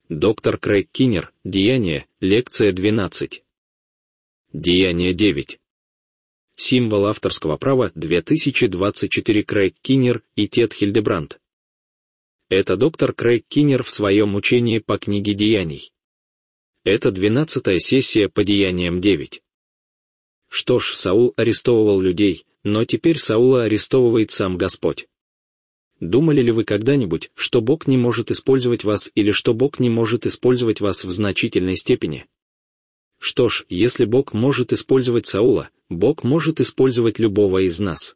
Доктор Крейг Киннер, Деяния, лекция 12. Деяние 9. Символ авторского права 2024. Крейг Киннер и Тед Хильдебранд. Это доктор Крейг Киннер в своем учении по книге Деяний. Это 12-я сессия по Деяниям 9. Что ж, Саул арестовывал людей, но теперь Саула арестовывает сам Господь. Думали ли вы когда-нибудь, что Бог не может использовать вас или что Бог не может использовать вас в значительной степени? Что ж, если Бог может использовать Саула, Бог может использовать любого из нас.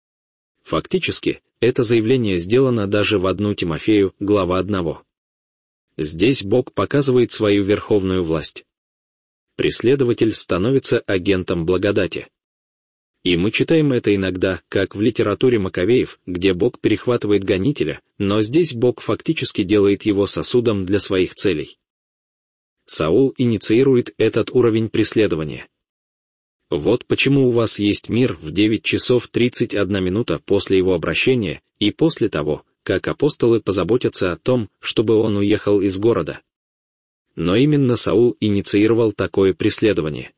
Фактически, это заявление сделано даже в 1 Тимофею, глава 1. Здесь Бог показывает свою верховную власть. Преследователь становится агентом благодати. И мы читаем это иногда, как в литературе Маковеев, где Бог перехватывает гонителя, но здесь Бог фактически делает его сосудом для своих целей. Саул инициирует этот уровень преследования. Вот почему у вас есть мир в 9 часов 31 минута после его обращения и после того, как апостолы позаботятся о том, чтобы он уехал из города. Но именно Саул инициировал такое преследование.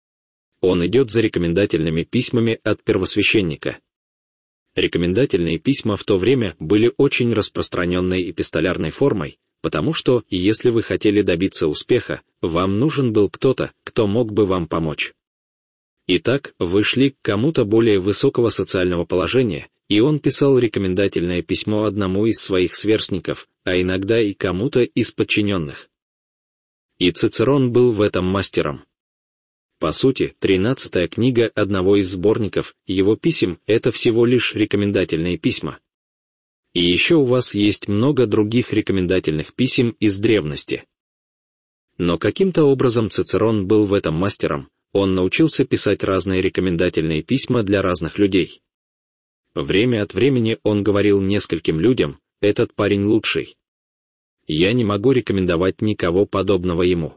Он идет за рекомендательными письмами от первосвященника. Рекомендательные письма в то время были очень распространенной эпистолярной формой, потому что, если вы хотели добиться успеха, вам нужен был кто-то, кто мог бы вам помочь. Итак, вы шли к кому-то более высокого социального положения, и он писал рекомендательное письмо одному из своих сверстников, а иногда и кому-то из подчиненных. И Цицерон был в этом мастером. По сути, 13-я книга одного из сборников его писем — это всего лишь рекомендательные письма. И еще у вас есть много других рекомендательных писем из древности. Но каким-то образом Цицерон был в этом мастером, он научился писать разные рекомендательные письма для разных людей. Время от времени он говорил нескольким людям: «Этот парень лучший. Я не могу рекомендовать никого подобного ему».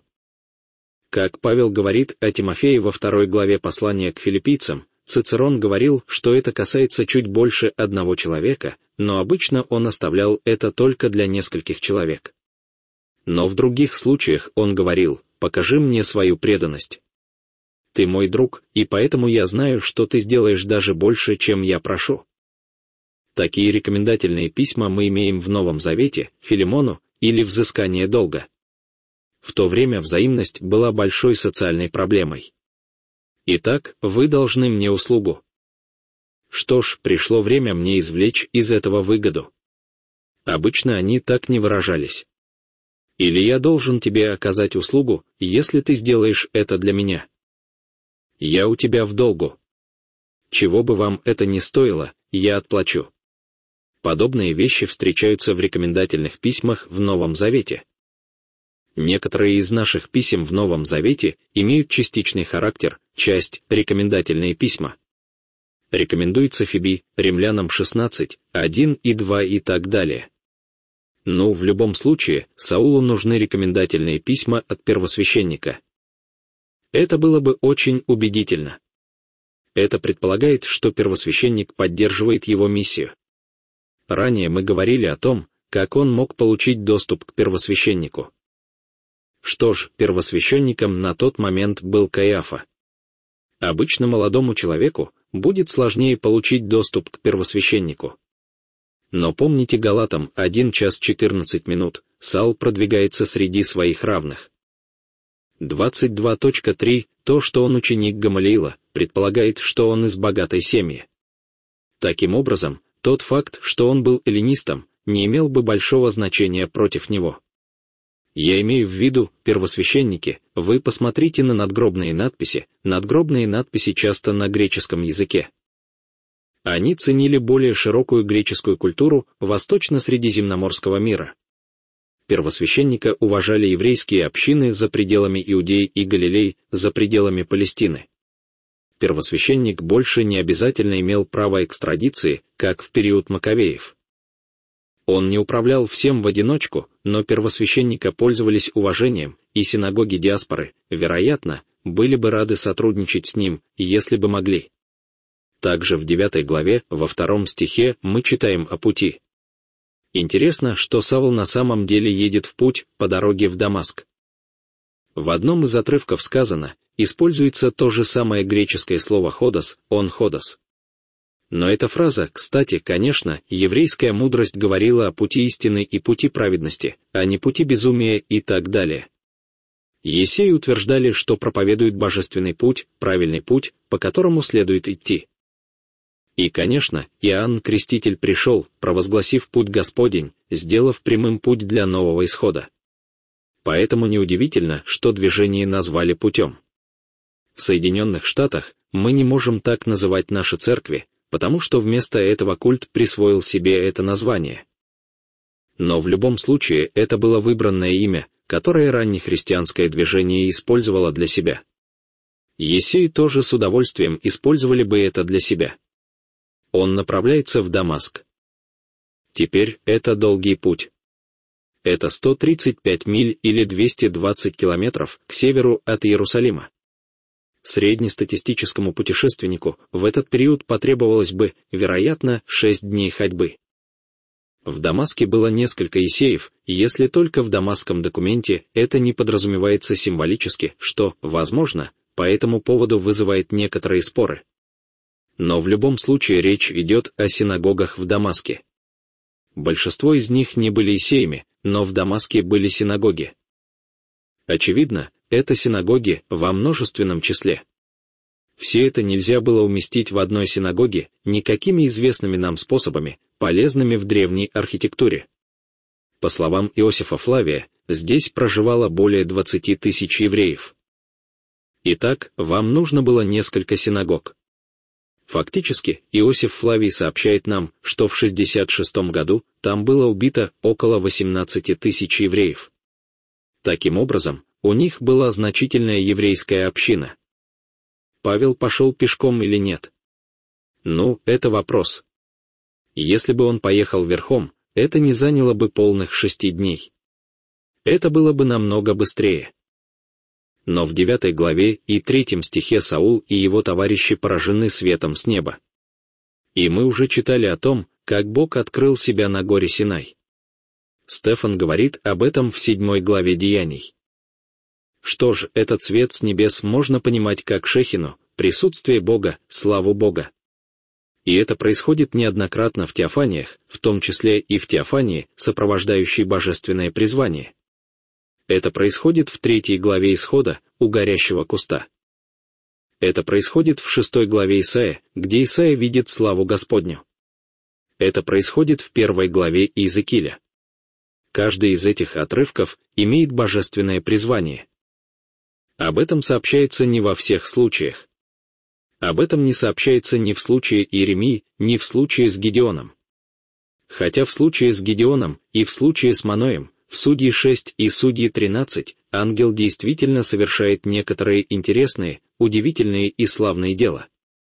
Как Павел говорит о Тимофее во 2 главе послания к филиппийцам, Цицерон говорил, что это касается чуть больше одного человека, но обычно он оставлял это только для нескольких человек. Но в других случаях он говорил: «Покажи мне свою преданность. Ты мой друг, и поэтому я знаю, что ты сделаешь даже больше, чем я прошу». Такие рекомендательные письма мы имеем в Новом Завете, Филимону, или «Взыскание долга». В то время взаимность была большой социальной проблемой. Итак, вы должны мне услугу. Что ж, пришло время мне извлечь из этого выгоду. Обычно они так не выражались. Или я должен тебе оказать услугу, если ты сделаешь это для меня. Я у тебя в долгу. Чего бы вам это ни стоило, я отплачу. Подобные вещи встречаются в рекомендательных письмах в Новом Завете. Некоторые из наших писем в Новом Завете имеют частичный характер, часть — рекомендательные письма. Рекомендуется Фиби, Римлянам 16, 1 и 2 и так далее. Но в любом случае, Саулу нужны рекомендательные письма от первосвященника. Это было бы очень убедительно. Это предполагает, что первосвященник поддерживает его миссию. Ранее мы говорили о том, как он мог получить доступ к первосвященнику. Что ж, первосвященником на тот момент был Каиафа. Обычно молодому человеку будет сложнее получить доступ к первосвященнику. Но помните Галатам 1 час 14 минут, Саул продвигается среди своих равных. 22.3. То, что он ученик Гамалиила, предполагает, что он из богатой семьи. Таким образом, тот факт, что он был эллинистом, не имел бы большого значения против него. Я имею в виду, первосвященники, вы посмотрите на надгробные надписи часто на греческом языке. Они ценили более широкую греческую культуру восточно-средиземноморского мира. Первосвященника уважали еврейские общины за пределами Иудеи и Галилеи, за пределами Палестины. Первосвященник больше не обязательно имел право экстрадиции, как в период Маковеев. Он не управлял всем в одиночку, но первосвященника пользовались уважением, и синагоги диаспоры, вероятно, были бы рады сотрудничать с ним, если бы могли. Также в 9 главе, во 2 стихе, мы читаем о пути. Интересно, что Савл на самом деле едет в путь по дороге в Дамаск. В одном из отрывков сказано, используется то же самое греческое слово «ходос», «он ходос». Но эта фраза, кстати, конечно, еврейская мудрость говорила о пути истины и пути праведности, а не пути безумия и так далее. Есеи утверждали, что проповедует божественный путь, правильный путь, по которому следует идти. И, конечно, Иоанн Креститель пришел, провозгласив путь Господень, сделав прямым путь для нового исхода. Поэтому неудивительно, что движение назвали путем. В Соединенных Штатах мы не можем так называть наши церкви, потому что вместо этого культ присвоил себе это название. Но в любом случае это было выбранное имя, которое раннехристианское движение использовало для себя. Есеи тоже с удовольствием использовали бы это для себя. Он направляется в Дамаск. Теперь это долгий путь. Это 135 миль или 220 километров к северу от Иерусалима. Среднестатистическому путешественнику в этот период потребовалось бы, вероятно, 6 дней ходьбы. В Дамаске было несколько есеев, и если только в дамасском документе это не подразумевается символически, что, возможно, по этому поводу вызывает некоторые споры. Но в любом случае речь идет о синагогах в Дамаске. Большинство из них не были есеями, но в Дамаске были синагоги. Очевидно, это синагоги во множественном числе. Все это нельзя было уместить в одной синагоге никакими известными нам способами, полезными в древней архитектуре. По словам Иосифа Флавия, здесь проживало более 20 тысяч евреев. Итак, вам нужно было несколько синагог. Фактически, Иосиф Флавий сообщает нам, что в 66 году там было убито около 18 тысяч евреев. Таким образом, у них была значительная еврейская община. Павел пошел пешком или нет? Ну, это вопрос. Если бы он поехал верхом, это не заняло бы полных 6 дней. Это было бы намного быстрее. Но в 9 главе и 3 стихе Саул и его товарищи поражены светом с неба. И мы уже читали о том, как Бог открыл себя на горе Синай. Стефан говорит об этом в 7 главе Деяний. Что ж, этот свет с небес можно понимать как шехину, присутствие Бога, славу Бога. И это происходит неоднократно в теофаниях, в том числе и в теофании, сопровождающей божественное призвание. Это происходит в 3 главе Исхода, у горящего куста. Это происходит в 6 главе Исаия, где Исаия видит славу Господню. Это происходит в 1 главе Иезекииля. Каждый из этих отрывков имеет божественное призвание. Об этом сообщается не во всех случаях. Об этом не сообщается ни в случае Иеремии, ни в случае с Гедеоном. Хотя в случае с Гедеоном и в случае с Маноем, в Судьи 6 и Судьи 13, ангел действительно совершает некоторые интересные, удивительные и славные дела.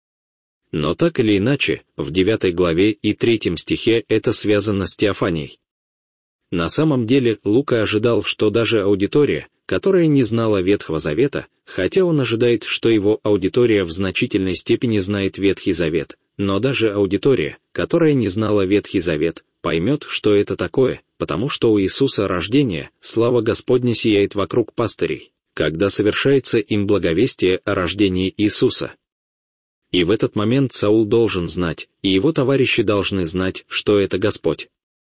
Но так или иначе, в 9 главе и 3 стихе это связано с теофанией. На самом деле Лука ожидал, что даже аудитория, которая не знала Ветхого Завета, хотя он ожидает, что его аудитория в значительной степени знает Ветхий Завет, но даже аудитория, которая не знала Ветхий Завет, поймет, что это такое, потому что у Иисуса рождения слава Господня сияет вокруг пастырей, когда совершается им благовестие о рождении Иисуса. И в этот момент Саул должен знать, и его товарищи должны знать, что это Господь.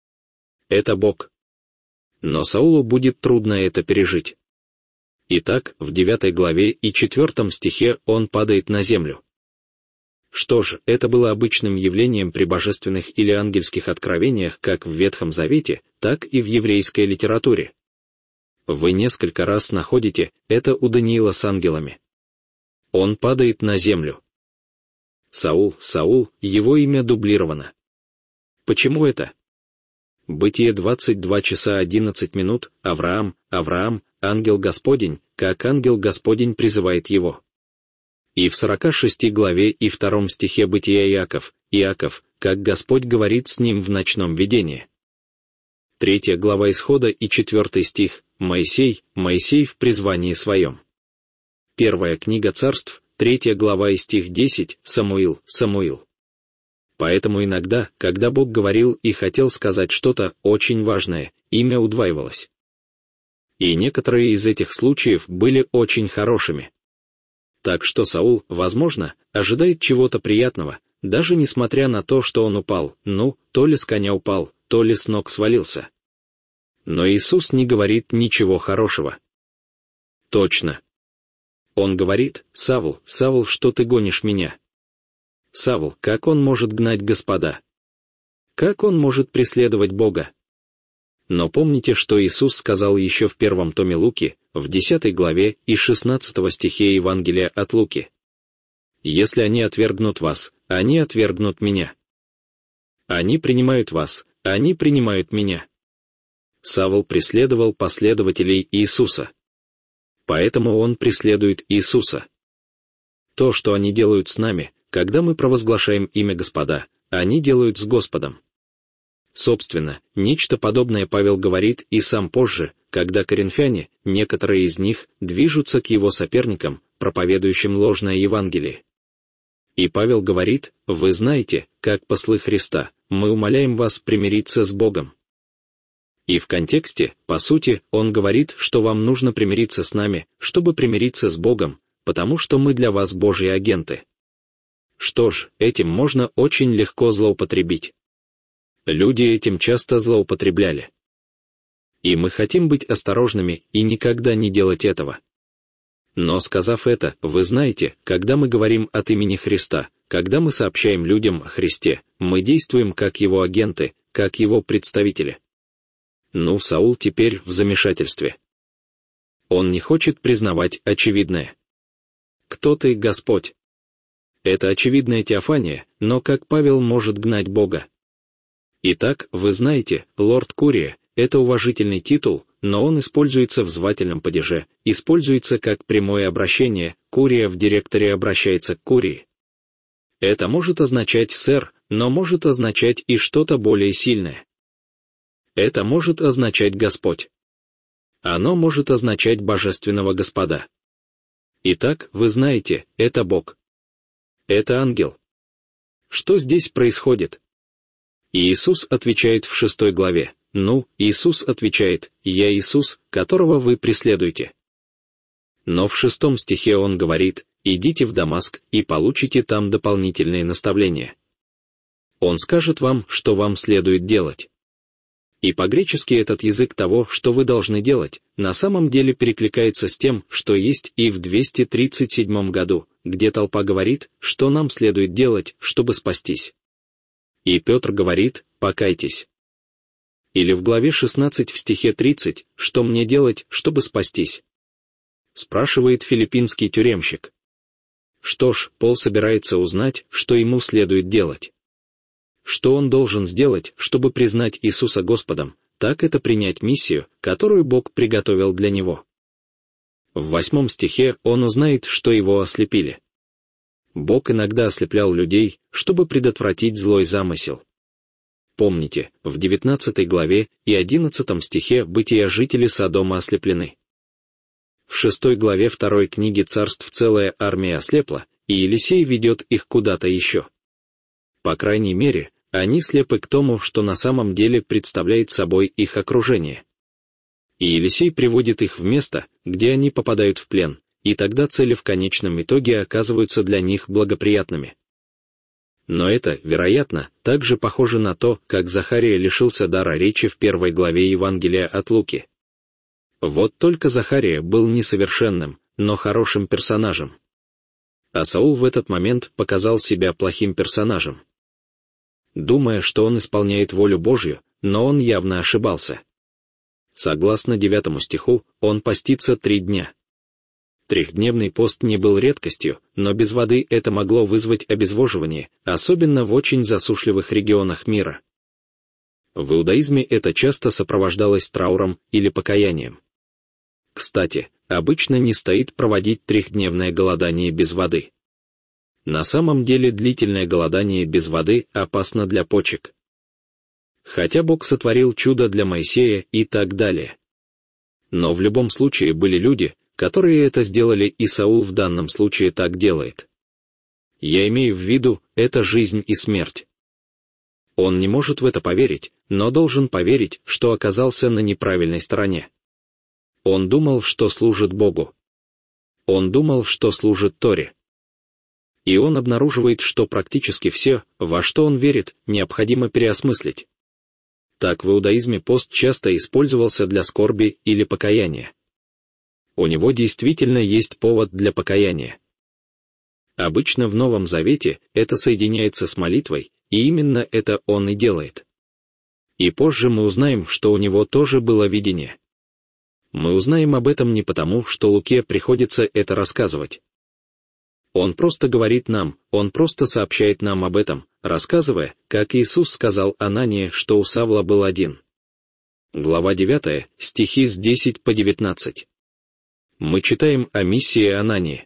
Это Бог. Но Саулу будет трудно это пережить. Итак, в 9 главе и 4 стихе он падает на землю. Что ж, это было обычным явлением при божественных или ангельских откровениях как в Ветхом Завете, так и в еврейской литературе. Вы несколько раз находите это у Даниила с ангелами. Он падает на землю. Саул, Саул, его имя дублировано. Почему это? Бытие 22 часа 11 минут, Авраам, Авраам, ангел Господень, как ангел Господень призывает его. И в 46 главе и 2 стихе Бытия Иаков, Иаков, как Господь говорит с ним в ночном видении. 3 глава Исхода и 4 стих, Моисей, Моисей в призвании своем. 1 книга Царств, 3 глава и стих 10, Самуил, Самуил. Поэтому иногда, когда Бог говорил и хотел сказать что-то очень важное, имя удваивалось. И некоторые из этих случаев были очень хорошими. Так что Саул, возможно, ожидает чего-то приятного, даже несмотря на то, что он упал, то ли с коня упал, то ли с ног свалился. Но Иисус не говорит ничего хорошего. Точно. Он говорит: «Савл, Савл, что ты гонишь меня? Савл, как он может гнать Господа? Как он может преследовать Бога?» Но помните, что Иисус сказал еще в 1 томе Луки, в 10 главе и 16 стихе Евангелия от Луки. «Если они отвергнут вас, они отвергнут меня. Они принимают вас, они принимают меня». Савл преследовал последователей Иисуса. Поэтому он преследует Иисуса. То, что они делают с нами, когда мы провозглашаем имя Господа, они делают с Господом. Собственно, нечто подобное Павел говорит и сам позже, когда коринфяне, некоторые из них, движутся к его соперникам, проповедующим ложное Евангелие. И Павел говорит: «Вы знаете, как послы Христа, мы умоляем вас примириться с Богом». И в контексте, по сути, он говорит, что вам нужно примириться с нами, чтобы примириться с Богом, потому что мы для вас Божьи агенты. Что ж, этим можно очень легко злоупотребить. Люди этим часто злоупотребляли. И мы хотим быть осторожными и никогда не делать этого. Но сказав это, вы знаете, когда мы говорим от имени Христа, когда мы сообщаем людям о Христе, мы действуем как его агенты, как его представители. Саул теперь в замешательстве. Он не хочет признавать очевидное. «Кто ты, Господь?» Это очевидная теофания, но как Павел может гнать Бога? Итак, вы знаете, лорд Курия — это уважительный титул, но он используется в звательном падеже, используется как прямое обращение, Курия в директоре обращается к Курии. Это может означать «сэр», но может означать и что-то более сильное. Это может означать «Господь». Оно может означать «Божественного Господа». Итак, вы знаете, это Бог. Это ангел. Что здесь происходит? И Иисус отвечает в 6 главе. Иисус отвечает: «Я Иисус, которого вы преследуете». Но в 6 стихе он говорит: «Идите в Дамаск и получите там дополнительные наставления». Он скажет вам, что вам следует делать. И по-гречески этот язык того, что вы должны делать, на самом деле перекликается с тем, что есть и в 237 году, где толпа говорит, что нам следует делать, чтобы спастись. И Петр говорит: «Покайтесь». Или в главе 16 в стихе 30, «Что мне делать, чтобы спастись?» Спрашивает филиппинский тюремщик. Что ж, Пол собирается узнать, что ему следует делать. Что он должен сделать, чтобы признать Иисуса Господом, так это принять миссию, которую Бог приготовил для него. В 8 стихе он узнает, что его ослепили. Бог иногда ослеплял людей, чтобы предотвратить злой замысел. Помните, в 19 главе и 11 стихе Бытия жители Содома ослеплены. В 6 главе 2 книги Царств целая армия ослепла, и Елисей ведет их куда-то еще. По крайней мере, они слепы к тому, что на самом деле представляет собой их окружение. И Елисей приводит их в место, где они попадают в плен, и тогда цели в конечном итоге оказываются для них благоприятными. Но это, вероятно, также похоже на то, как Захария лишился дара речи в 1 главе Евангелия от Луки. Вот только Захария был несовершенным, но хорошим персонажем. А Саул в этот момент показал себя плохим персонажем. Думая, что он исполняет волю Божью, но он явно ошибался. Согласно 9 стиху, он постится 3 дня. 3-дневный пост не был редкостью, но без воды это могло вызвать обезвоживание, особенно в очень засушливых регионах мира. В иудаизме это часто сопровождалось трауром или покаянием. Кстати, обычно не стоит проводить 3-дневное голодание без воды. На самом деле длительное голодание без воды опасно для почек. Хотя Бог сотворил чудо для Моисея и так далее. Но в любом случае были люди, которые это сделали, и Саул в данном случае так делает. Я имею в виду, это жизнь и смерть. Он не может в это поверить, но должен поверить, что оказался на неправильной стороне. Он думал, что служит Богу. Он думал, что служит Торе. И он обнаруживает, что практически все, во что он верит, необходимо переосмыслить. Так в иудаизме пост часто использовался для скорби или покаяния. У него действительно есть повод для покаяния. Обычно в Новом Завете это соединяется с молитвой, и именно это он и делает. И позже мы узнаем, что у него тоже было видение. Мы узнаем об этом не потому, что Луке приходится это рассказывать. Он просто говорит нам, он просто сообщает нам об этом, рассказывая, как Иисус сказал Анании, что у Савла был один. Глава 9, стихи с 10 по 19. Мы читаем о миссии Анании.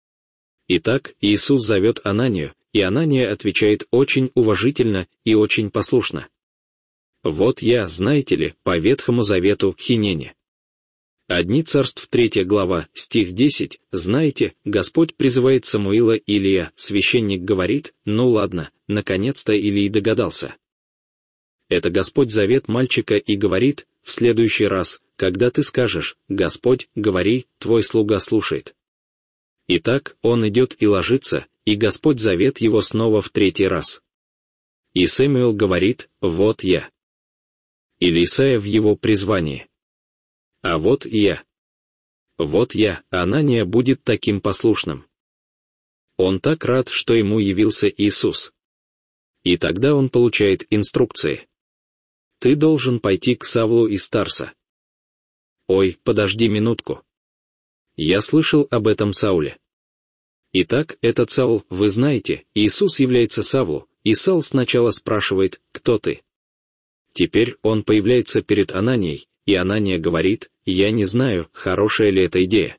Итак, Иисус зовет Ананию, и Анания отвечает очень уважительно и очень послушно. «Вот я, знаете ли, по Ветхому Завету Хинене». Одни Царств 3 глава, стих 10, знаете, Господь призывает Самуила Илия, священник говорит, ну ладно, наконец-то Илий догадался. Это Господь зовет мальчика и говорит, в следующий раз, когда ты скажешь, Господь, говори, твой слуга слушает. Итак, он идет и ложится, и Господь зовет его снова в 3 раз. И Сэмюэл говорит, вот я. Или Исайя в его призвании. А вот и я. Вот я, Анания будет таким послушным. Он так рад, что ему явился Иисус. И тогда он получает инструкции. Ты должен пойти к Савлу из Тарса. Ой, подожди минутку. Я слышал об этом Сауле. Итак, этот Саул, вы знаете, Иисус является Савлу, и Саул сначала спрашивает, кто ты? Теперь он появляется перед Ананией, и Анания говорит, я не знаю, хорошая ли эта идея.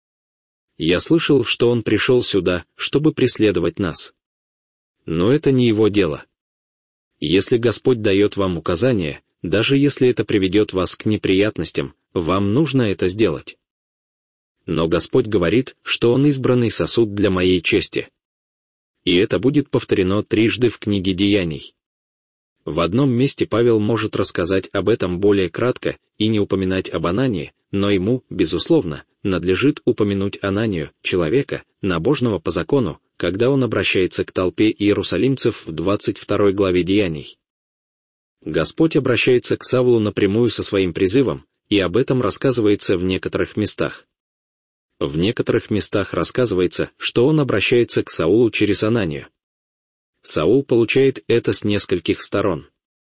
Я слышал, что он пришел сюда, чтобы преследовать нас. Но это не его дело. Если Господь дает вам указания, даже если это приведет вас к неприятностям, вам нужно это сделать. Но Господь говорит, что Он избранный сосуд для моей чести. И это будет повторено 3 в книге Деяний. В одном месте Павел может рассказать об этом более кратко и не упоминать об Анании, но ему, безусловно, надлежит упомянуть Ананию, человека, набожного по закону, когда он обращается к толпе иерусалимцев в 22 главе Деяний. Господь обращается к Савлу напрямую со своим призывом, и об этом рассказывается в некоторых местах. В некоторых местах рассказывается, что он обращается к Саулу через Ананию. Саул получает это с нескольких сторон.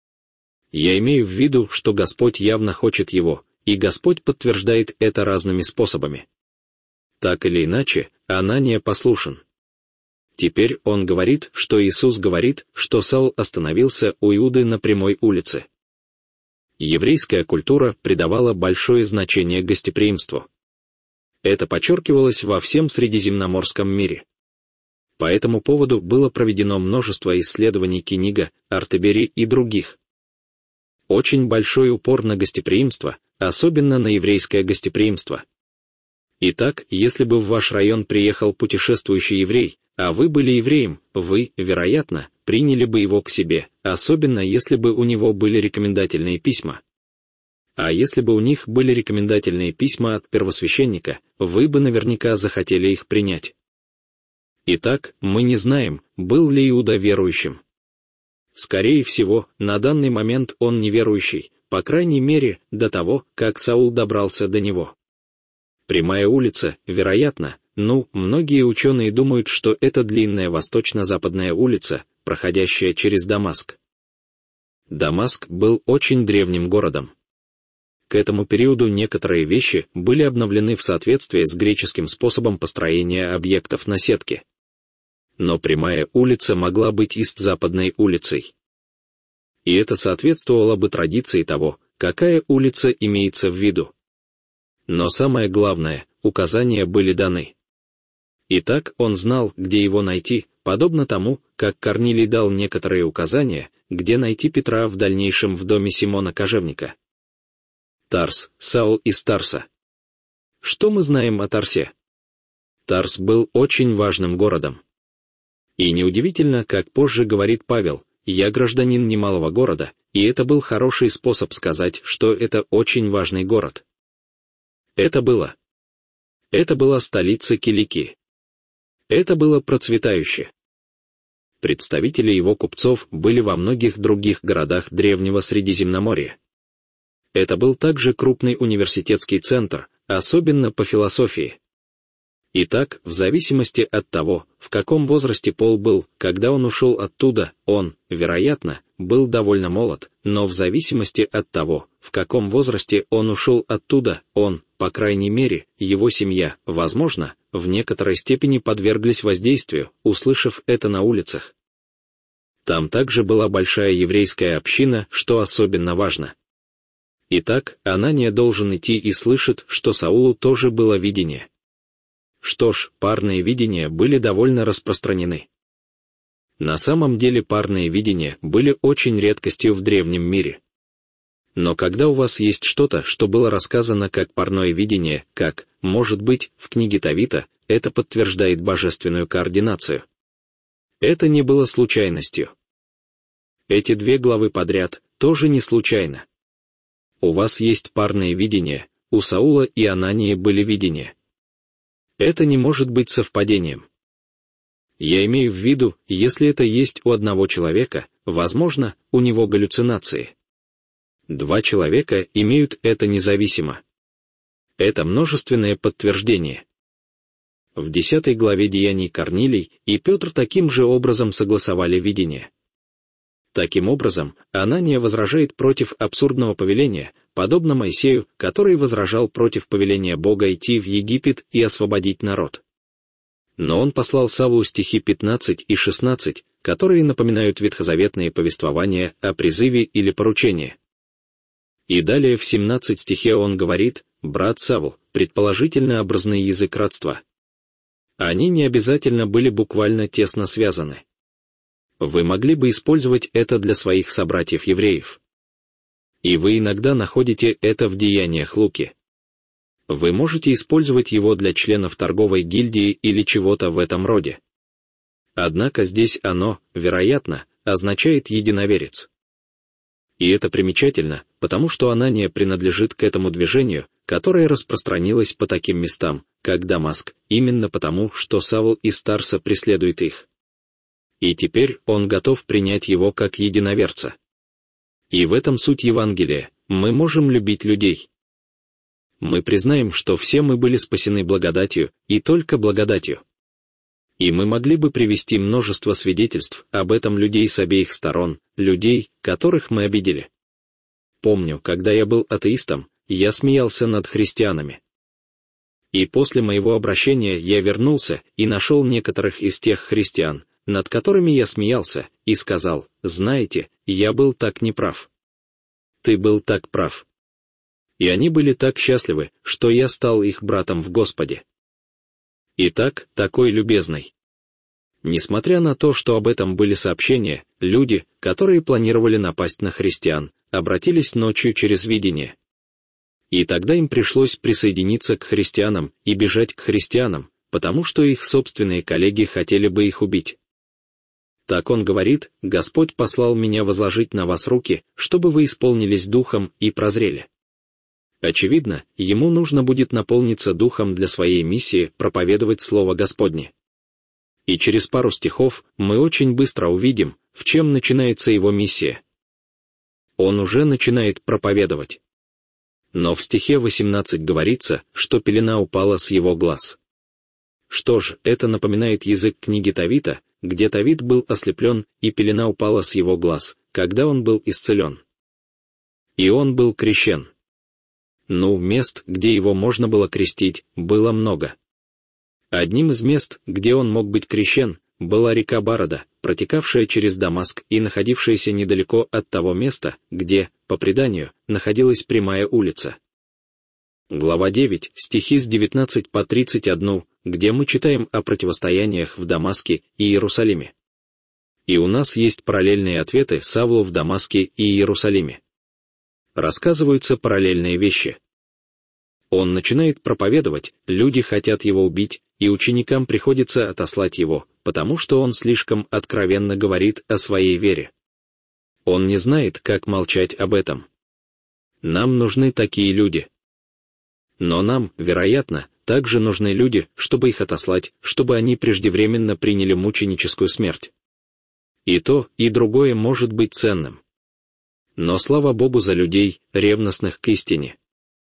Я имею в виду, что Господь явно хочет его, и Господь подтверждает это разными способами. Так или иначе, Анания послушен. Теперь он говорит, что Иисус говорит, что Саул остановился у Иуды на прямой улице. Еврейская культура придавала большое значение гостеприимству. Это подчеркивалось во всем Средиземноморском мире. По этому поводу было проведено множество исследований Кенига, Артебери и других. Очень большой упор на гостеприимство, особенно на еврейское гостеприимство. Итак, если бы в ваш район приехал путешествующий еврей, а вы были евреем, вы, вероятно, приняли бы его к себе, особенно если бы у него были рекомендательные письма. А если бы у них были рекомендательные письма от первосвященника, вы бы наверняка захотели их принять. Итак, мы не знаем, был ли Иуда верующим. Скорее всего, на данный момент он неверующий, по крайней мере, до того, как Саул добрался до него. Прямая улица, вероятно, многие ученые думают, что это длинная восточно-западная улица, проходящая через Дамаск. Дамаск был очень древним городом. К этому периоду некоторые вещи были обновлены в соответствии с греческим способом построения объектов на сетке. Но прямая улица могла быть Ист-Западной улицей. И это соответствовало бы традиции того, какая улица имеется в виду. Но самое главное, указания были даны. Итак, он знал, где его найти, подобно тому, как Корнилий дал некоторые указания, где найти Петра в дальнейшем в доме Симона Кожевника. Тарс, Саул из Тарса. Что мы знаем о Тарсе? Тарс был очень важным городом. И неудивительно, как позже говорит Павел, я гражданин немалого города, и это был хороший способ сказать, что это очень важный город. Это была столица Киликии. Это было процветающе. Представители его купцов были во многих других городах древнего Средиземноморья. Это был также крупный университетский центр, особенно по философии. Итак, в зависимости от того, в каком возрасте Пол был, когда он ушел оттуда, он, вероятно, был довольно молод, но в зависимости от того, в каком возрасте он ушел оттуда, он, по крайней мере, его семья, возможно, в некоторой степени подверглись воздействию, услышав это на улицах. Там также была большая еврейская община, что особенно важно. Итак, Анания должен идти и слышит, что Саулу тоже было видение. Что ж, парные видения были довольно распространены. На самом деле парные видения были очень редкостью в древнем мире. Но когда у вас есть что-то, что было рассказано как парное видение, как, может быть, в книге Товита, это подтверждает божественную координацию. Это не было случайностью. Эти 2 главы подряд тоже не случайно. У вас есть парные видения, у Саула и Анании были видения. Это не может быть совпадением. Я имею в виду, если это есть у одного человека, возможно, у него галлюцинации. 2 человека имеют это независимо. Это множественное подтверждение. В 10 главе Деяний Корнилий и Петр таким же образом согласовали видение. Таким образом, Анания возражает против абсурдного повеления, подобно Моисею, который возражал против повеления Бога идти в Египет и освободить народ. Но он послал Савлу стихи 15 и 16, которые напоминают ветхозаветные повествования о призыве или поручении. И далее в 17 стихе он говорит: «Брат Савл», предположительно образный язык родства. Они не обязательно были буквально тесно связаны. Вы могли бы использовать это для своих собратьев-евреев. И вы иногда находите это в деяниях Луки. Вы можете использовать его для членов торговой гильдии или чего-то в этом роде. Однако здесь оно, вероятно, означает единоверец. И это примечательно, потому что Анания принадлежит к этому движению, которое распространилось по таким местам, как Дамаск, именно потому, что Савл из Тарса преследует их. И теперь он готов принять его как единоверца. И в этом суть Евангелия: мы можем любить людей. Мы признаем, что все мы были спасены благодатью, и только благодатью. И мы могли бы привести множество свидетельств об этом людей с обеих сторон, людей, которых мы обидели. Помню, когда я был атеистом, я смеялся над христианами. И после моего обращения я вернулся и нашел некоторых из тех христиан, над которыми я смеялся, и сказал: «Знаете, я был так неправ. Ты был так прав». И они были так счастливы, что я стал их братом в Господе. Итак, такой любезный. Несмотря на то, что об этом были сообщения, люди, которые планировали напасть на христиан, обратились ночью через видение. И тогда им пришлось присоединиться к христианам и бежать к христианам, потому что их собственные коллеги хотели бы их убить. Так он говорит: «Господь послал меня возложить на вас руки, чтобы вы исполнились духом и прозрели». Очевидно, ему нужно будет наполниться духом для своей миссии проповедовать Слово Господне. И через пару стихов мы очень быстро увидим, в чем начинается его миссия. Он уже начинает проповедовать. Но в стихе 18 говорится, что пелена упала с его глаз. Что ж, это напоминает язык книги Товита, где Товит был ослеплен, и пелена упала с его глаз, когда он был исцелен. И он был крещен. Мест, где его можно было крестить, было много. Одним из мест, где он мог быть крещен, была река Барода, протекавшая через Дамаск и находившаяся недалеко от того места, где, по преданию, находилась прямая улица. Глава 9, стихи с 19 по 31, где мы читаем о противостояниях в Дамаске и Иерусалиме. И у нас есть параллельные ответы Савлу в Дамаске и Иерусалиме. Рассказываются параллельные вещи. Он начинает проповедовать, люди хотят его убить, и ученикам приходится отослать его, потому что он слишком откровенно говорит о своей вере. Он не знает, как молчать об этом. Нам нужны такие люди. Но нам, вероятно, также нужны люди, чтобы их отослать, чтобы они преждевременно приняли мученическую смерть. И то, и другое может быть ценным. Но слава Богу за людей, ревностных к истине.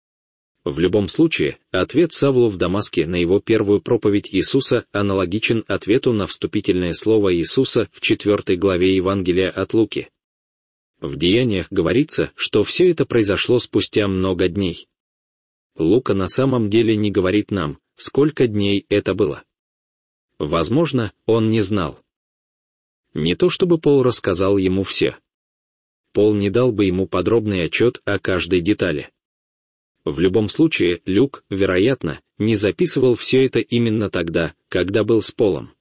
В любом случае, ответ Савлу в Дамаске на его первую проповедь Иисуса аналогичен ответу на вступительное слово Иисуса в 4 главе Евангелия от Луки. В Деяниях говорится, что все это произошло спустя много дней. Лука на самом деле не говорит нам, сколько дней это было. Возможно, он не знал. Не то чтобы Пол рассказал ему все. Пол не дал бы ему подробный отчет о каждой детали. В любом случае, Люк, вероятно, не записывал все это именно тогда, когда был с Полом.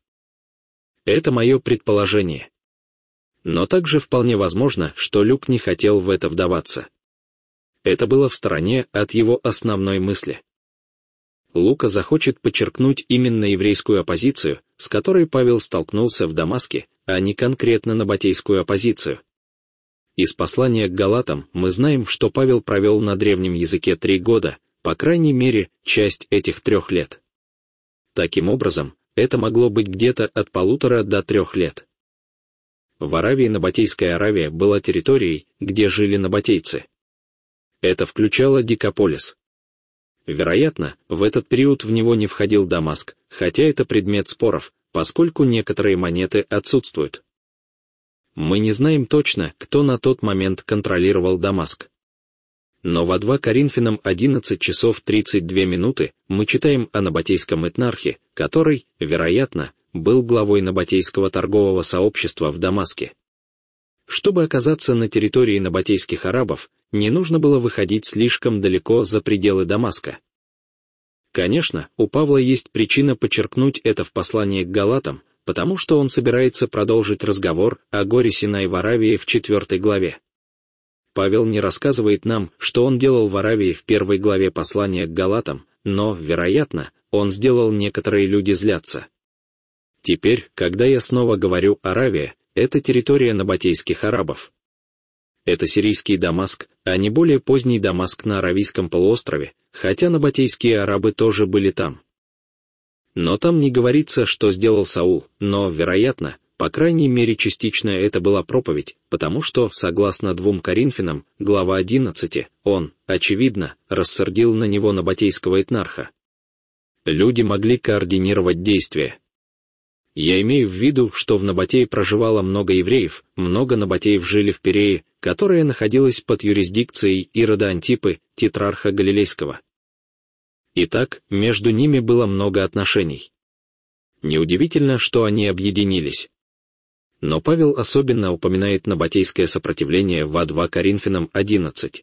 Это мое предположение. Но также вполне возможно, что Люк не хотел в это вдаваться. Это было в стороне от его основной мысли. Лука захочет подчеркнуть именно еврейскую оппозицию, с которой Павел столкнулся в Дамаске, а не конкретно набатейскую оппозицию. Из послания к Галатам мы знаем, что Павел провел на древнем языке 3 года, по крайней мере, часть этих 3 лет. Таким образом, это могло быть где-то от 1,5 до 3 лет. В Аравии Набатейская Аравия была территорией, где жили набатейцы. Это включало Дикаполис. Вероятно, в этот период в него не входил Дамаск, хотя это предмет споров, поскольку некоторые монеты отсутствуют. Мы не знаем точно, кто на тот момент контролировал Дамаск. Но во 2 Коринфянам 11 часов 32 минуты мы читаем о набатейском этнархе, который, вероятно, был главой набатейского торгового сообщества в Дамаске. Чтобы оказаться на территории набатейских арабов, не нужно было выходить слишком далеко за пределы Дамаска. Конечно, у Павла есть причина подчеркнуть это в послании к Галатам, потому что он собирается продолжить разговор о горе Синай в Аравии в 4 главе. Павел не рассказывает нам, что он делал в Аравии в 1 главе послания к Галатам, но, вероятно, он сделал некоторые люди злятся. Теперь, когда я снова говорю «Аравия», это территория набатейских арабов. Это сирийский Дамаск, а не более поздний Дамаск на Аравийском полуострове, хотя набатейские арабы тоже были там. Но там не говорится, что сделал Саул, но, вероятно, по крайней мере частично это была проповедь, потому что, согласно 2 Коринфянам, глава 11, он, очевидно, рассердил на него набатейского этнарха. Люди могли координировать действия. Я имею в виду, что в Набатее проживало много евреев, много набатеев жили в Перее, которая находилась под юрисдикцией Ирода Антипы, тетрарха Галилейского. Итак, между ними было много отношений. Неудивительно, что они объединились. Но Павел особенно упоминает набатейское сопротивление во 2 Коринфянам 11.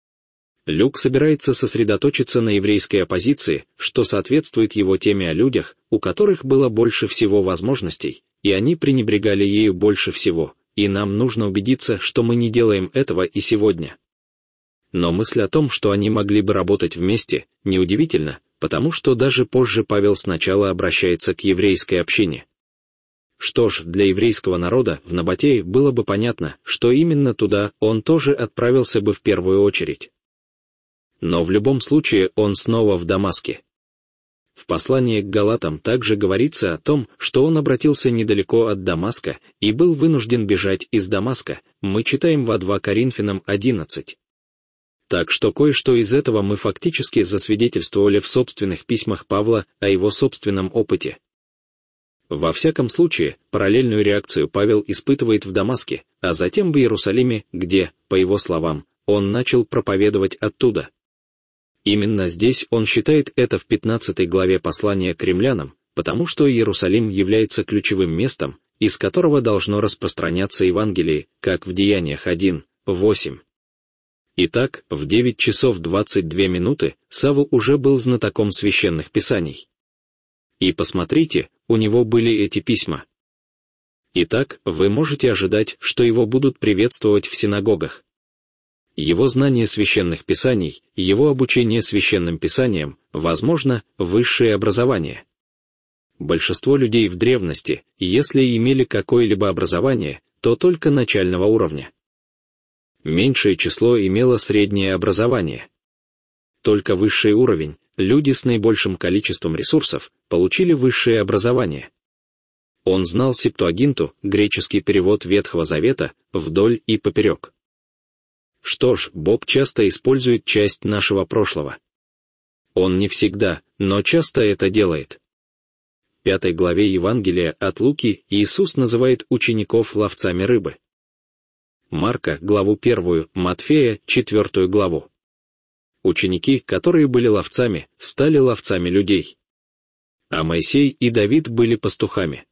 Люк собирается сосредоточиться на еврейской оппозиции, что соответствует его теме о людях, у которых было больше всего возможностей, и они пренебрегали ею больше всего, и нам нужно убедиться, что мы не делаем этого и сегодня. Но мысль о том, что они могли бы работать вместе, неудивительна, потому что даже позже Павел сначала обращается к еврейской общине. Что ж, для еврейского народа в Набатее было бы понятно, что именно туда он тоже отправился бы в первую очередь. Но в любом случае он снова в Дамаске. В послании к Галатам также говорится о том, что он обратился недалеко от Дамаска и был вынужден бежать из Дамаска, мы читаем во 2 Коринфянам 11. Так что кое-что из этого мы фактически засвидетельствовали в собственных письмах Павла о его собственном опыте. Во всяком случае, параллельную реакцию Павел испытывает в Дамаске, а затем в Иерусалиме, где, по его словам, он начал проповедовать оттуда. Именно здесь он считает это в 15 главе послания к римлянам, потому что Иерусалим является ключевым местом, из которого должно распространяться Евангелие, как в Деяниях 1:8. Итак, в 9 часов 22 минуты Савл уже был знатоком священных писаний. И посмотрите, у него были эти письма. Итак, вы можете ожидать, что его будут приветствовать в синагогах. Его знание священных писаний, его обучение священным писаниям, возможно, высшее образование. Большинство людей в древности, если имели какое-либо образование, то только начального уровня. Меньшее число имело среднее образование. Только высший уровень, люди с наибольшим количеством ресурсов, получили высшее образование. Он знал Септуагинту, греческий перевод Ветхого Завета, вдоль и поперек. Что ж, Бог часто использует часть нашего прошлого. Он не всегда, но часто это делает. В 5 главе Евангелия от Луки Иисус называет учеников ловцами рыбы. Марка, главу 1, Матфея, 4 главу. Ученики, которые были ловцами, стали ловцами людей. А Моисей и Давид были пастухами.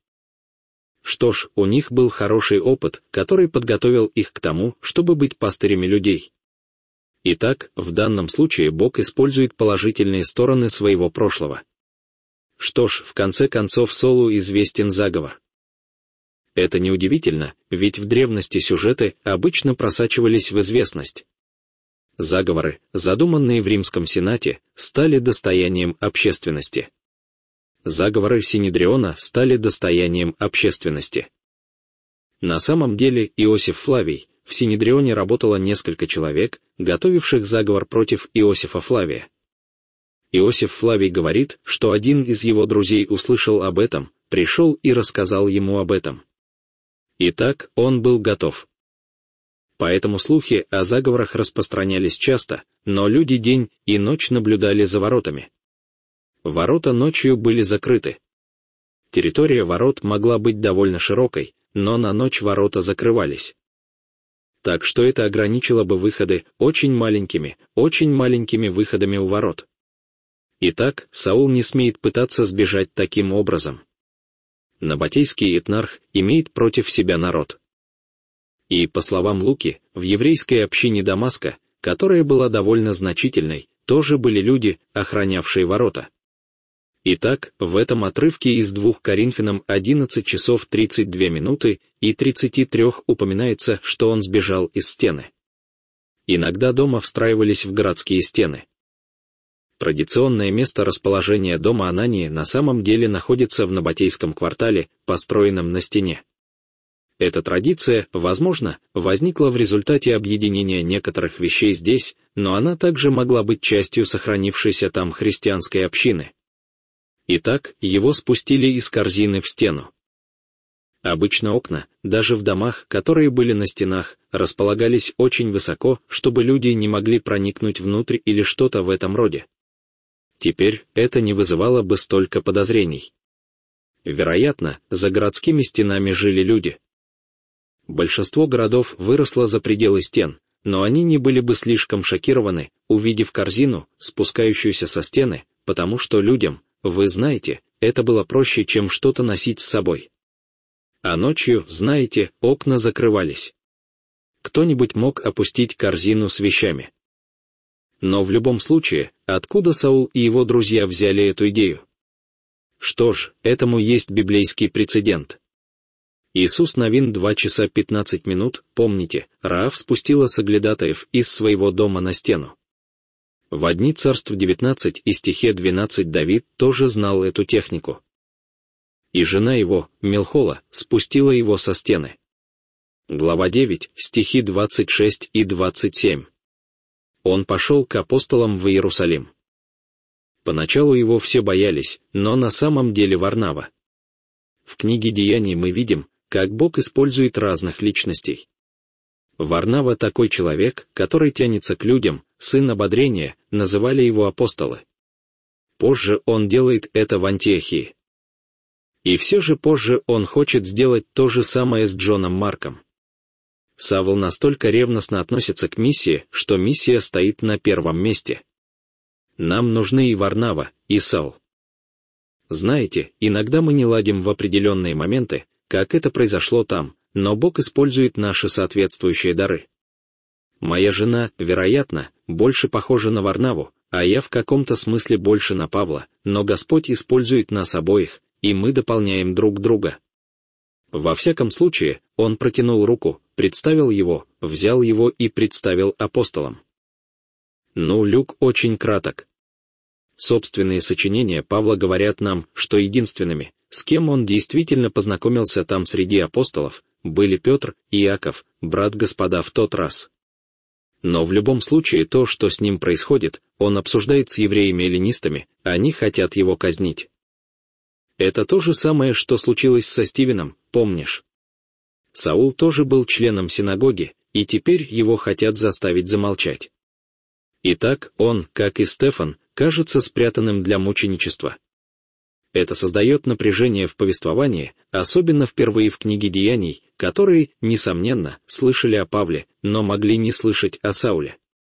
Что ж, у них был хороший опыт, который подготовил их к тому, чтобы быть пастырями людей. Итак, в данном случае Бог использует положительные стороны своего прошлого. Что ж, в конце концов Солу известен заговор. Это неудивительно, ведь в древности сюжеты обычно просачивались в известность. Заговоры, задуманные в Римском Сенате, стали достоянием общественности. Заговоры Синедриона стали достоянием общественности. На самом деле Иосиф Флавий, в Синедрионе работало несколько человек, готовивших заговор против Иосифа Флавия. Иосиф Флавий говорит, что один из его друзей услышал об этом, пришел и рассказал ему об этом. Итак, он был готов. Поэтому слухи о заговорах распространялись часто, но люди день и ночь наблюдали за воротами. Ворота ночью были закрыты. Территория ворот могла быть довольно широкой, но на ночь ворота закрывались. Так что это ограничило бы выходы очень маленькими выходами у ворот. Итак, Саул не смеет пытаться сбежать таким образом. Набатейский этнарх имеет против себя народ. И, по словам Луки, в еврейской общине Дамаска, которая была довольно значительной, тоже были люди, охранявшие ворота. Итак, в этом отрывке из 2 Коринфянам 11 часов 32 минуты и 33 упоминается, что он сбежал из стены. Иногда дома встраивались в городские стены. Традиционное место расположения дома Анании на самом деле находится в Набатейском квартале, построенном на стене. Эта традиция, возможно, возникла в результате объединения некоторых вещей здесь, но она также могла быть частью сохранившейся там христианской общины. Итак, его спустили из корзины в стену. Обычно окна, даже в домах, которые были на стенах, располагались очень высоко, чтобы люди не могли проникнуть внутрь или что-то в этом роде. Теперь это не вызывало бы столько подозрений. Вероятно, за городскими стенами жили люди. Большинство городов выросло за пределы стен, но они не были бы слишком шокированы, увидев корзину, спускающуюся со стены, потому что людям, вы знаете, это было проще, чем что-то носить с собой. А ночью, знаете, окна закрывались. Кто-нибудь мог опустить корзину с вещами. Но в любом случае, откуда Саул и его друзья взяли эту идею? Что ж, этому есть библейский прецедент. Иисус Навин 2 часа 15 минут, помните, Раав спустила соглядатаев из своего дома на стену. В Одни Царств 19 и стихе 12 Давид тоже знал эту технику. И жена его, Мелхола, спустила его со стены. Глава 9, стихи 26 и 27. Он пошел к апостолам в Иерусалим. Поначалу его все боялись, но на самом деле Варнава. В книге Деяний мы видим, как Бог использует разных личностей. Варнава такой человек, который тянется к людям, сын ободрения, называли его апостолы. Позже он делает это в Антиохии. И все же позже он хочет сделать то же самое с Джоном Марком. Савл настолько ревностно относится к миссии, что миссия стоит на первом месте. Нам нужны и Варнава, и Саул. Знаете, иногда мы не ладим в определенные моменты, как это произошло там, но Бог использует наши соответствующие дары. Моя жена, вероятно, больше похожа на Варнаву, а я в каком-то смысле больше на Павла, но Господь использует нас обоих, и мы дополняем друг друга. Во всяком случае, он протянул руку, представил его, взял его и представил апостолам. Люк очень краток. Собственные сочинения Павла говорят нам, что единственными, с кем он действительно познакомился там среди апостолов, были Петр и Иаков, брат Господа в тот раз. Но в любом случае то, что с ним происходит, он обсуждает с евреями-эллинистами, они хотят его казнить. Это то же самое, что случилось со Стивеном, помнишь? Саул тоже был членом синагоги, и теперь его хотят заставить замолчать. Итак, он, как и Стефан, кажется спрятанным для мученичества. Это создает напряжение в повествовании, особенно впервые в книге Деяний, которые, несомненно, слышали о Павле, но могли не слышать о Сауле.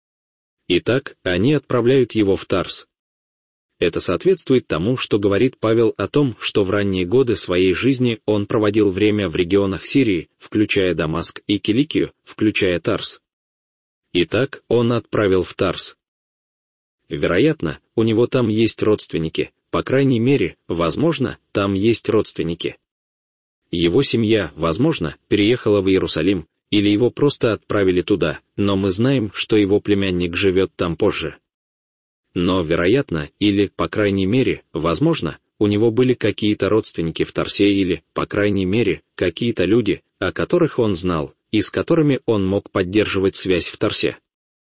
Итак, они отправляют его в Тарс. Это соответствует тому, что говорит Павел о том, что в ранние годы своей жизни он проводил время в регионах Сирии, включая Дамаск, и Киликию, включая Тарс. Итак, он отправил в Тарс. Вероятно, у него там есть родственники, по крайней мере, возможно, там есть родственники. Его семья, возможно, переехала в Иерусалим, или его просто отправили туда, но мы знаем, что его племянник живет там позже. Но, вероятно, или, по крайней мере, возможно, у него были какие-то родственники в Тарсе или, по крайней мере, какие-то люди, о которых он знал, и с которыми он мог поддерживать связь в Тарсе.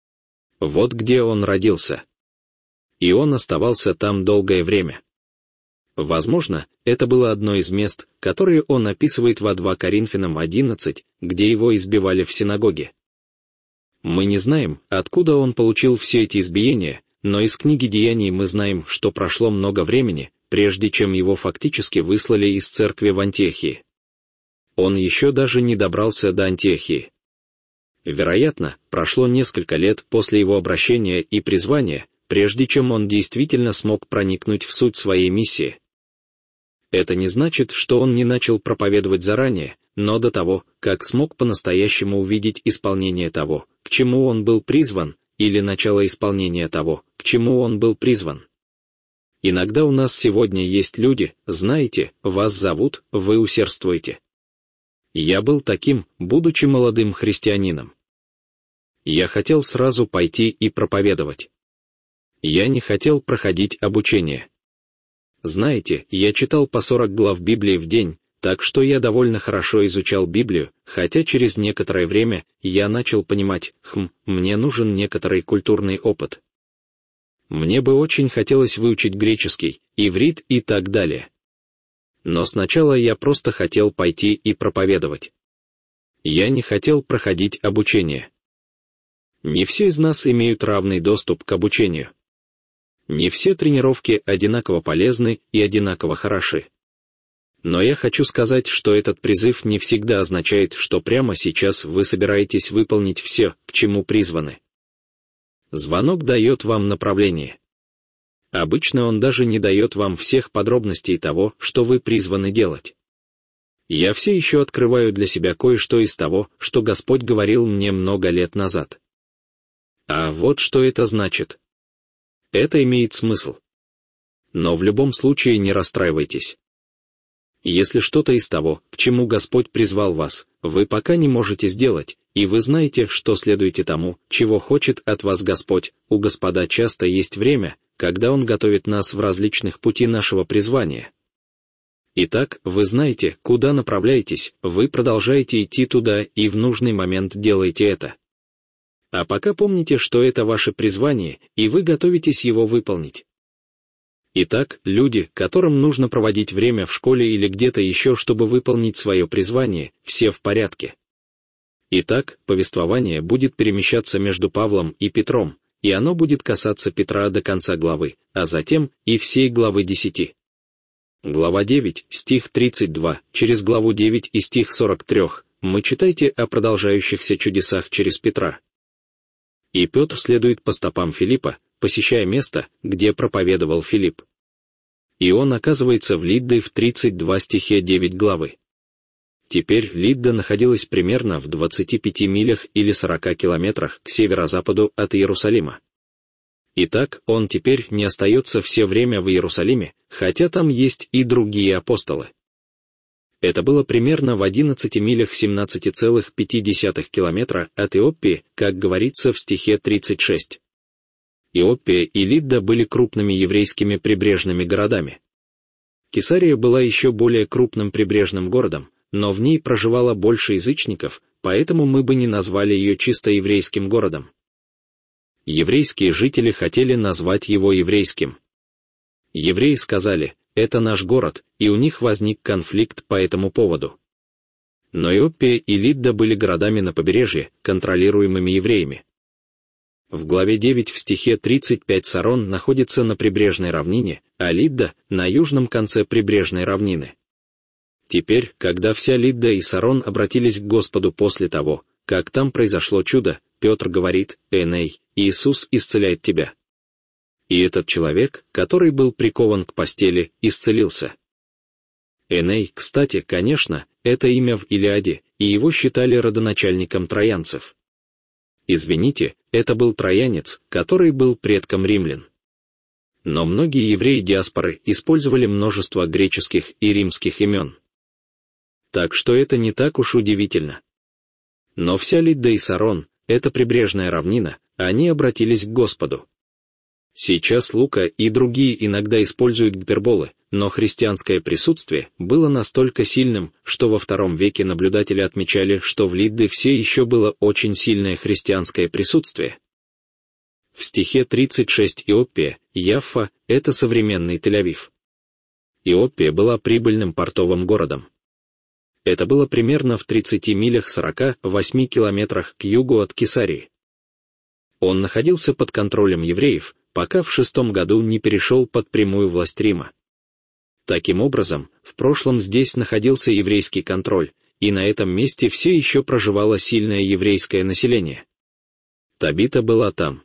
Вот где он родился. И он оставался там долгое время. Возможно, это было одно из мест, которые он описывает во 2 Коринфянам 11, где его избивали в синагоге. Мы не знаем, откуда он получил все эти избиения, но из книги Деяний мы знаем, что прошло много времени, прежде чем его фактически выслали из церкви в Антиохии. Он еще даже не добрался до Антиохии. Вероятно, прошло несколько лет после его обращения и призвания, прежде чем он действительно смог проникнуть в суть своей миссии. Это не значит, что он не начал проповедовать заранее, но до того, как смог по-настоящему увидеть исполнение того, к чему он был призван, или начало исполнения того, к чему он был призван. Иногда у нас сегодня есть люди, знаете, вас зовут, вы усердствуете. Я был таким, будучи молодым христианином. Я хотел сразу пойти и проповедовать. Я не хотел проходить обучение. Знаете, я читал по 40 глав Библии в день, так что я довольно хорошо изучал Библию, хотя через некоторое время я начал понимать, мне нужен некоторый культурный опыт. Мне бы очень хотелось выучить греческий, иврит и так далее. Но сначала я просто хотел пойти и проповедовать. Я не хотел проходить обучение. Не все из нас имеют равный доступ к обучению. Не все тренировки одинаково полезны и одинаково хороши. Но я хочу сказать, что этот призыв не всегда означает, что прямо сейчас вы собираетесь выполнить все, к чему призваны. Звонок дает вам направление. Обычно он даже не дает вам всех подробностей того, что вы призваны делать. Я все еще открываю для себя кое-что из того, что Господь говорил мне много лет назад. А вот что это значит. Это имеет смысл. Но в любом случае не расстраивайтесь. Если что-то из того, к чему Господь призвал вас, вы пока не можете сделать, и вы знаете, что следуете тому, чего хочет от вас Господь, у Господа часто есть время, когда Он готовит нас в различных пути нашего призвания. Итак, вы знаете, куда направляетесь, вы продолжаете идти туда и в нужный момент делаете это. А пока помните, что это ваше призвание, и вы готовитесь его выполнить. Итак, люди, которым нужно проводить время в школе или где-то еще, чтобы выполнить свое призвание, все в порядке. Итак, повествование будет перемещаться между Павлом и Петром, и оно будет касаться Петра до конца главы, а затем и всей главы 10. Глава 9, стих 32, через главу 9 и стих 43, мы читаете о продолжающихся чудесах через Петра. И Петр следует по стопам Филиппа, посещая место, где проповедовал Филипп. И он оказывается в Лидде в 32 стихе 9 главы. Теперь Лидда находилась примерно в 25 милях или 40 километрах к северо-западу от Иерусалима. Итак, он теперь не остается все время в Иерусалиме, хотя там есть и другие апостолы. Это было примерно в 11 милях 17,5 километра от Иоппии, как говорится в стихе 36. Иоппия и Лидда были крупными еврейскими прибрежными городами. Кесария была еще более крупным прибрежным городом, но в ней проживало больше язычников, поэтому мы бы не назвали ее чисто еврейским городом. Еврейские жители хотели назвать его еврейским. Евреи сказали: «Это наш город», и у них возник конфликт по этому поводу. Но Иоппия и Лидда были городами на побережье, контролируемыми евреями. В главе 9 в стихе 35 Сарон находится на прибрежной равнине, а Лидда — на южном конце прибрежной равнины. Теперь, когда вся Лидда и Сарон обратились к Господу после того, как там произошло чудо, Петр говорит: «Эней, Иисус исцеляет тебя». И этот человек, который был прикован к постели, исцелился. Эней, кстати, конечно, это имя в Илиаде, и его считали родоначальником троянцев. Извините, это был троянец, который был предком римлян. Но многие евреи диаспоры использовали множество греческих и римских имен. Так что это не так уж удивительно. Но вся Лидда и Сарон — это прибрежная равнина, они обратились к Господу. Сейчас Лука и другие иногда используют гиперболы, но христианское присутствие было настолько сильным, что во II веке наблюдатели отмечали, что в Лидде все еще было очень сильное христианское присутствие. В стихе 36 Иоппия, Яффа — это современный Тель-Авив. Иоппия была прибыльным портовым городом. Это было примерно в 30 милях 48 километрах к югу от Кесарии. Он находился под контролем евреев, пока в VI году не перешел под прямую власть Рима. Таким образом, в прошлом здесь находился еврейский контроль, и на этом месте все еще проживало сильное еврейское население. Табита была там.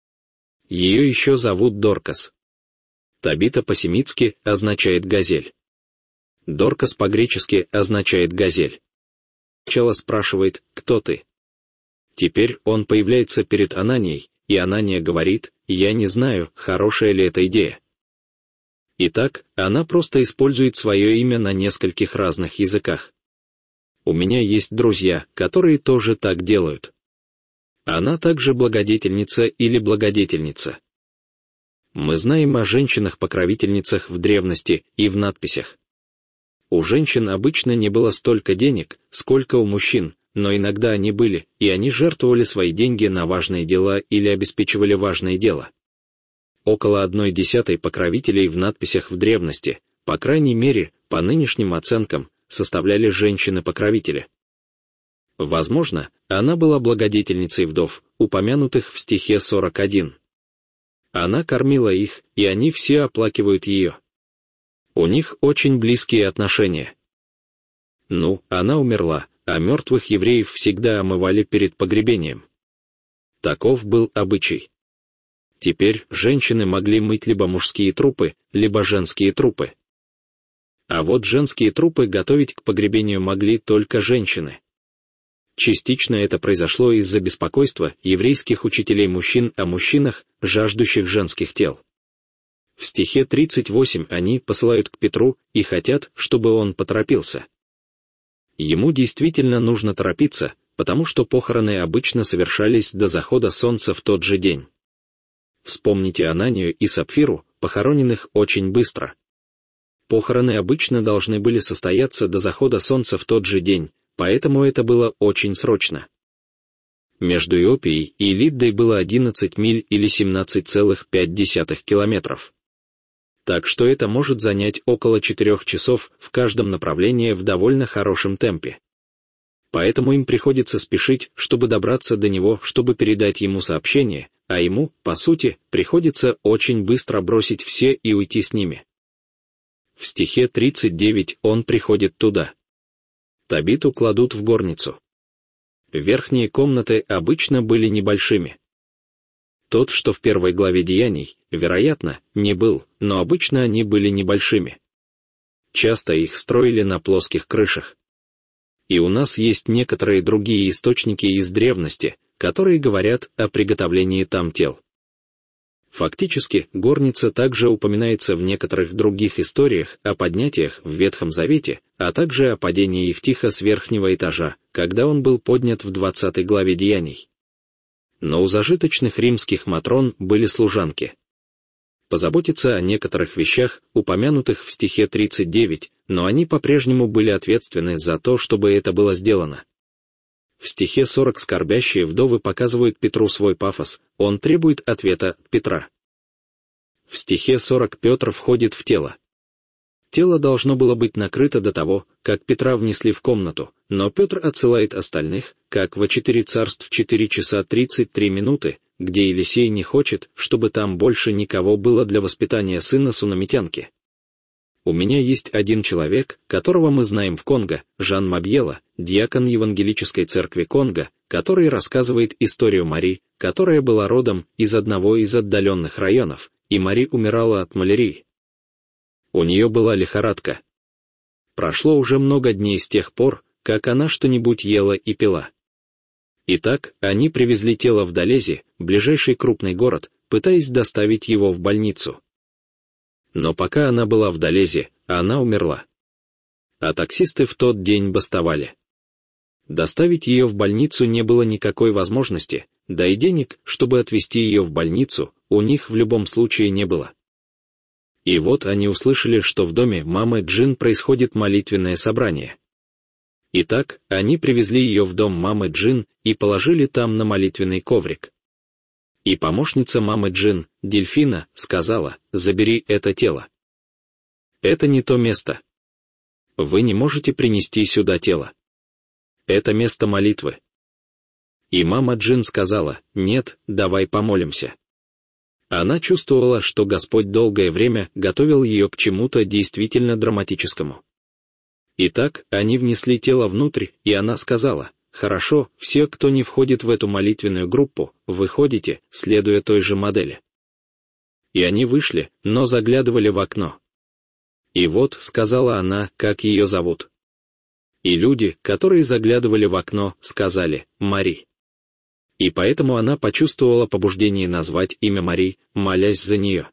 Ее еще зовут Доркас. Табита по-семитски означает «газель». Доркас по-гречески означает «газель». Сначала спрашивает: «Кто ты?». Теперь он появляется перед Ананией, и Анания говорит: «Я не знаю, хорошая ли эта идея». Итак, она просто использует свое имя на нескольких разных языках. У меня есть друзья, которые тоже так делают. Она также благодетельница или благодетельница. Мы знаем о женщинах-покровительницах в древности и в надписях. У женщин обычно не было столько денег, сколько у мужчин, но иногда они были, и они жертвовали свои деньги на важные дела или обеспечивали важные дела. Около 1/10 покровителей в надписях в древности, по крайней мере, по нынешним оценкам, составляли женщины-покровители. Возможно, она была благодетельницей вдов, упомянутых в стихе 41. Она кормила их, и они все оплакивают ее. У них очень близкие отношения. Она умерла, а мертвых евреев всегда омывали перед погребением. Таков был обычай. Теперь женщины могли мыть либо мужские трупы, либо женские трупы. А вот женские трупы готовить к погребению могли только женщины. Частично это произошло из-за беспокойства еврейских учителей мужчин о мужчинах, жаждущих женских тел. В стихе 38 они посылают к Петру и хотят, чтобы он поторопился. Ему действительно нужно торопиться, потому что похороны обычно совершались до захода солнца в тот же день. Вспомните Ананию и Сапфиру, похороненных очень быстро. Похороны обычно должны были состояться до захода солнца в тот же день, поэтому это было очень срочно. Между Иопией и Лиддой было 11 миль или 17,5 километров. Так что это может занять около 4 часов в каждом направлении в довольно хорошем темпе. Поэтому им приходится спешить, чтобы добраться до него, чтобы передать ему сообщение, а ему, по сути, приходится очень быстро бросить все и уйти с ними. В стихе 39 он приходит туда. Табиту кладут в горницу. Верхние комнаты обычно были небольшими. Тот, что в 1 главе Деяний, вероятно, не был, но обычно они были небольшими. Часто их строили на плоских крышах. И у нас есть некоторые другие источники из древности, которые говорят о приготовлении там тел. Фактически, горница также упоминается в некоторых других историях о поднятиях в Ветхом Завете, а также о падении Евтиха с верхнего этажа, когда он был поднят в 20 главе Деяний. Но у зажиточных римских матрон были служанки. Позаботиться о некоторых вещах, упомянутых в стихе 39, но они по-прежнему были ответственны за то, чтобы это было сделано. В стихе 40 скорбящие вдовы показывают Петру свой пафос, он требует ответа от Петра. В стихе 40 Петр входит в тело. Тело должно было быть накрыто до того, как Петра внесли в комнату, но Петр отсылает остальных, как во 4 Царств 4 часа 33 минуты, где Елисей не хочет, чтобы там больше никого было для воспитания сына сунамитянки. У меня есть один человек, которого мы знаем в Конго, Жан Мабьела, диакон Евангелической церкви Конго, который рассказывает историю Мари, которая была родом из одного из отдаленных районов, и Мари умирала от малярии. У нее была лихорадка. Прошло уже много дней с тех пор, как она что-нибудь ела и пила. Итак, они привезли тело в Долези, ближайший крупный город, пытаясь доставить его в больницу. Но пока она была в Долезе, она умерла. А таксисты в тот день бастовали. Доставить ее в больницу не было никакой возможности, да и денег, чтобы отвезти ее в больницу, у них в любом случае не было. И вот они услышали, что в доме мамы Джин происходит молитвенное собрание. Итак, они привезли ее в дом мамы Джин и положили там на молитвенный коврик. И помощница мамы Джин, Дельфина, сказала: «Забери это тело. Это не то место. Вы не можете принести сюда тело. Это место молитвы». И мама Джин сказала: «Нет, давай помолимся». Она чувствовала, что Господь долгое время готовил ее к чему-то действительно драматическому. Итак, они внесли тело внутрь, и она сказала: «Хорошо, все, кто не входит в эту молитвенную группу, выходите, следуя той же модели». И они вышли, но заглядывали в окно. И вот, сказала она, как ее зовут. И люди, которые заглядывали в окно, сказали: «Мари». И поэтому она почувствовала побуждение назвать имя Мари, молясь за нее.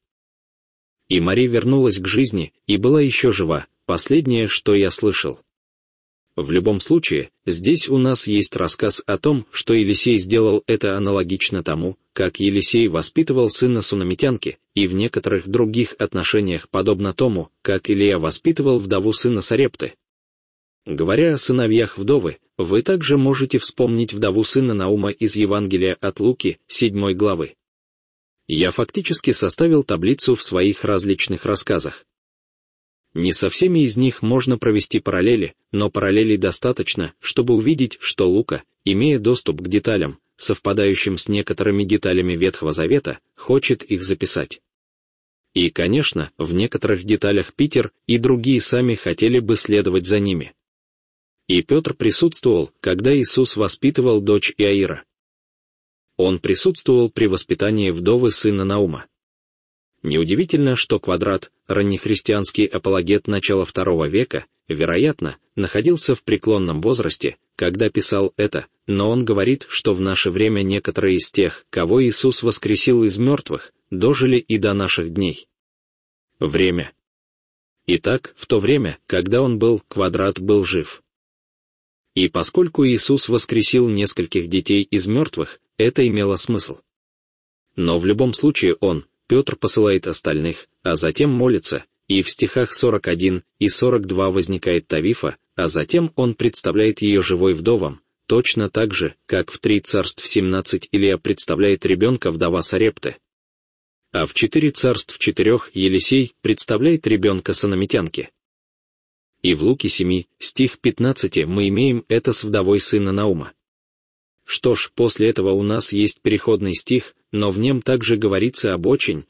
И Мари вернулась к жизни и была еще жива, последнее, что я слышал. В любом случае, здесь у нас есть рассказ о том, что Елисей сделал это аналогично тому, как Елисей воспитывал сына сунамитянки, и в некоторых других отношениях подобно тому, как Илия воспитывал вдову сына Сарепты. Говоря о сыновьях вдовы, вы также можете вспомнить вдову сына Наума из Евангелия от Луки, 7 главы. Я фактически составил таблицу в своих различных рассказах. Не со всеми из них можно провести параллели, но параллелей достаточно, чтобы увидеть, что Лука, имея доступ к деталям, совпадающим с некоторыми деталями Ветхого Завета, хочет их записать. И, конечно, в некоторых деталях Питер и другие сами хотели бы следовать за ними. И Петр присутствовал, когда Иисус воспитывал дочь Иаира. Он присутствовал при воспитании вдовы сына Наума. Неудивительно, что Квадрат, раннехристианский апологет начала II века, вероятно, находился в преклонном возрасте, когда писал это, но он говорит, что в наше время некоторые из тех, кого Иисус воскресил из мертвых, дожили и до наших дней. Время. Итак, в то время, когда он был, Квадрат был жив. И поскольку Иисус воскресил нескольких детей из мертвых, это имело смысл. Но в любом случае Петр посылает остальных, а затем молится, и в стихах 41 и 42 возникает Тавифа, а затем он представляет ее живой вдовам, точно так же, как в 3 Царств 17 Илия представляет ребенка вдова Сарепты. А в 4 Царств 4 Елисей представляет ребенка сунамитянки. И в Луке 7, стих 15 мы имеем это с вдовой сына Наума. Что ж, после этого у нас есть переходный стих, но в нем также говорится об очень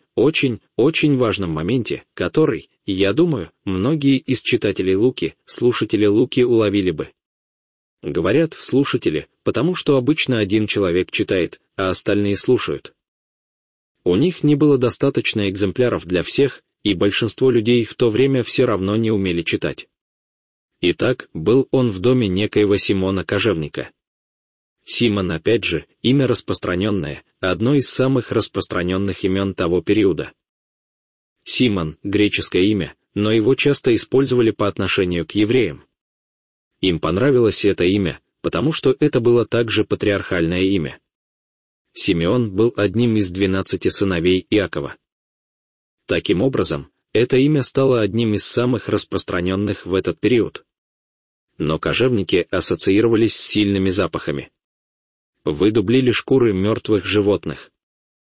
важном моменте, который, я думаю, многие из читателей Луки, слушатели Луки уловили бы. Говорят «слушатели», потому что обычно один человек читает, а остальные слушают. У них не было достаточно экземпляров для всех, и большинство людей в то время все равно не умели читать. Итак, был он в доме некоего Симона Кожевника. Симон, опять же, имя распространенное, одно из самых распространенных имен того периода. Симон — греческое имя, но его часто использовали по отношению к евреям. Им понравилось это имя, потому что это было также патриархальное имя. Симеон был одним из 12 сыновей Иакова. Таким образом, это имя стало одним из самых распространенных в этот период. но кожевники ассоциировались с сильными запахами. Вы дублили шкуры мертвых животных.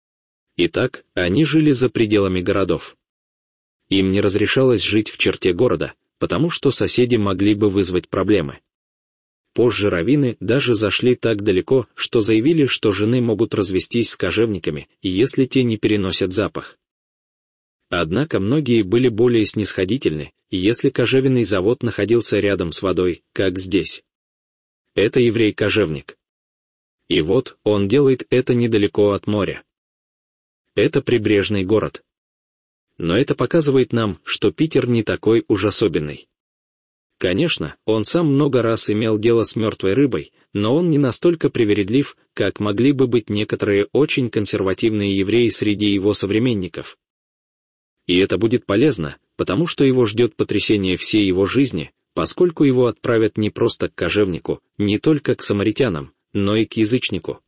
Итак, они жили за пределами городов. Им не разрешалось жить в черте города, потому что соседи могли бы вызвать проблемы. Позже раввины даже зашли так далеко, что заявили, что жены могут развестись с кожевниками, если те не переносят запах. Однако многие были более снисходительны, если кожевенный завод находился рядом с водой, как здесь. Это еврей-кожевник. И вот он делает это недалеко от моря. Это прибрежный город. Но это показывает нам, что Питер не такой уж особенный. Конечно, он сам много раз имел дело с мертвой рыбой, но он не настолько привередлив, как могли бы быть некоторые очень консервативные евреи среди его современников. И это будет полезно, потому что его ждет потрясение всей его жизни, поскольку его отправят не просто к кожевнику, не только к самаритянам, но и к язычнику.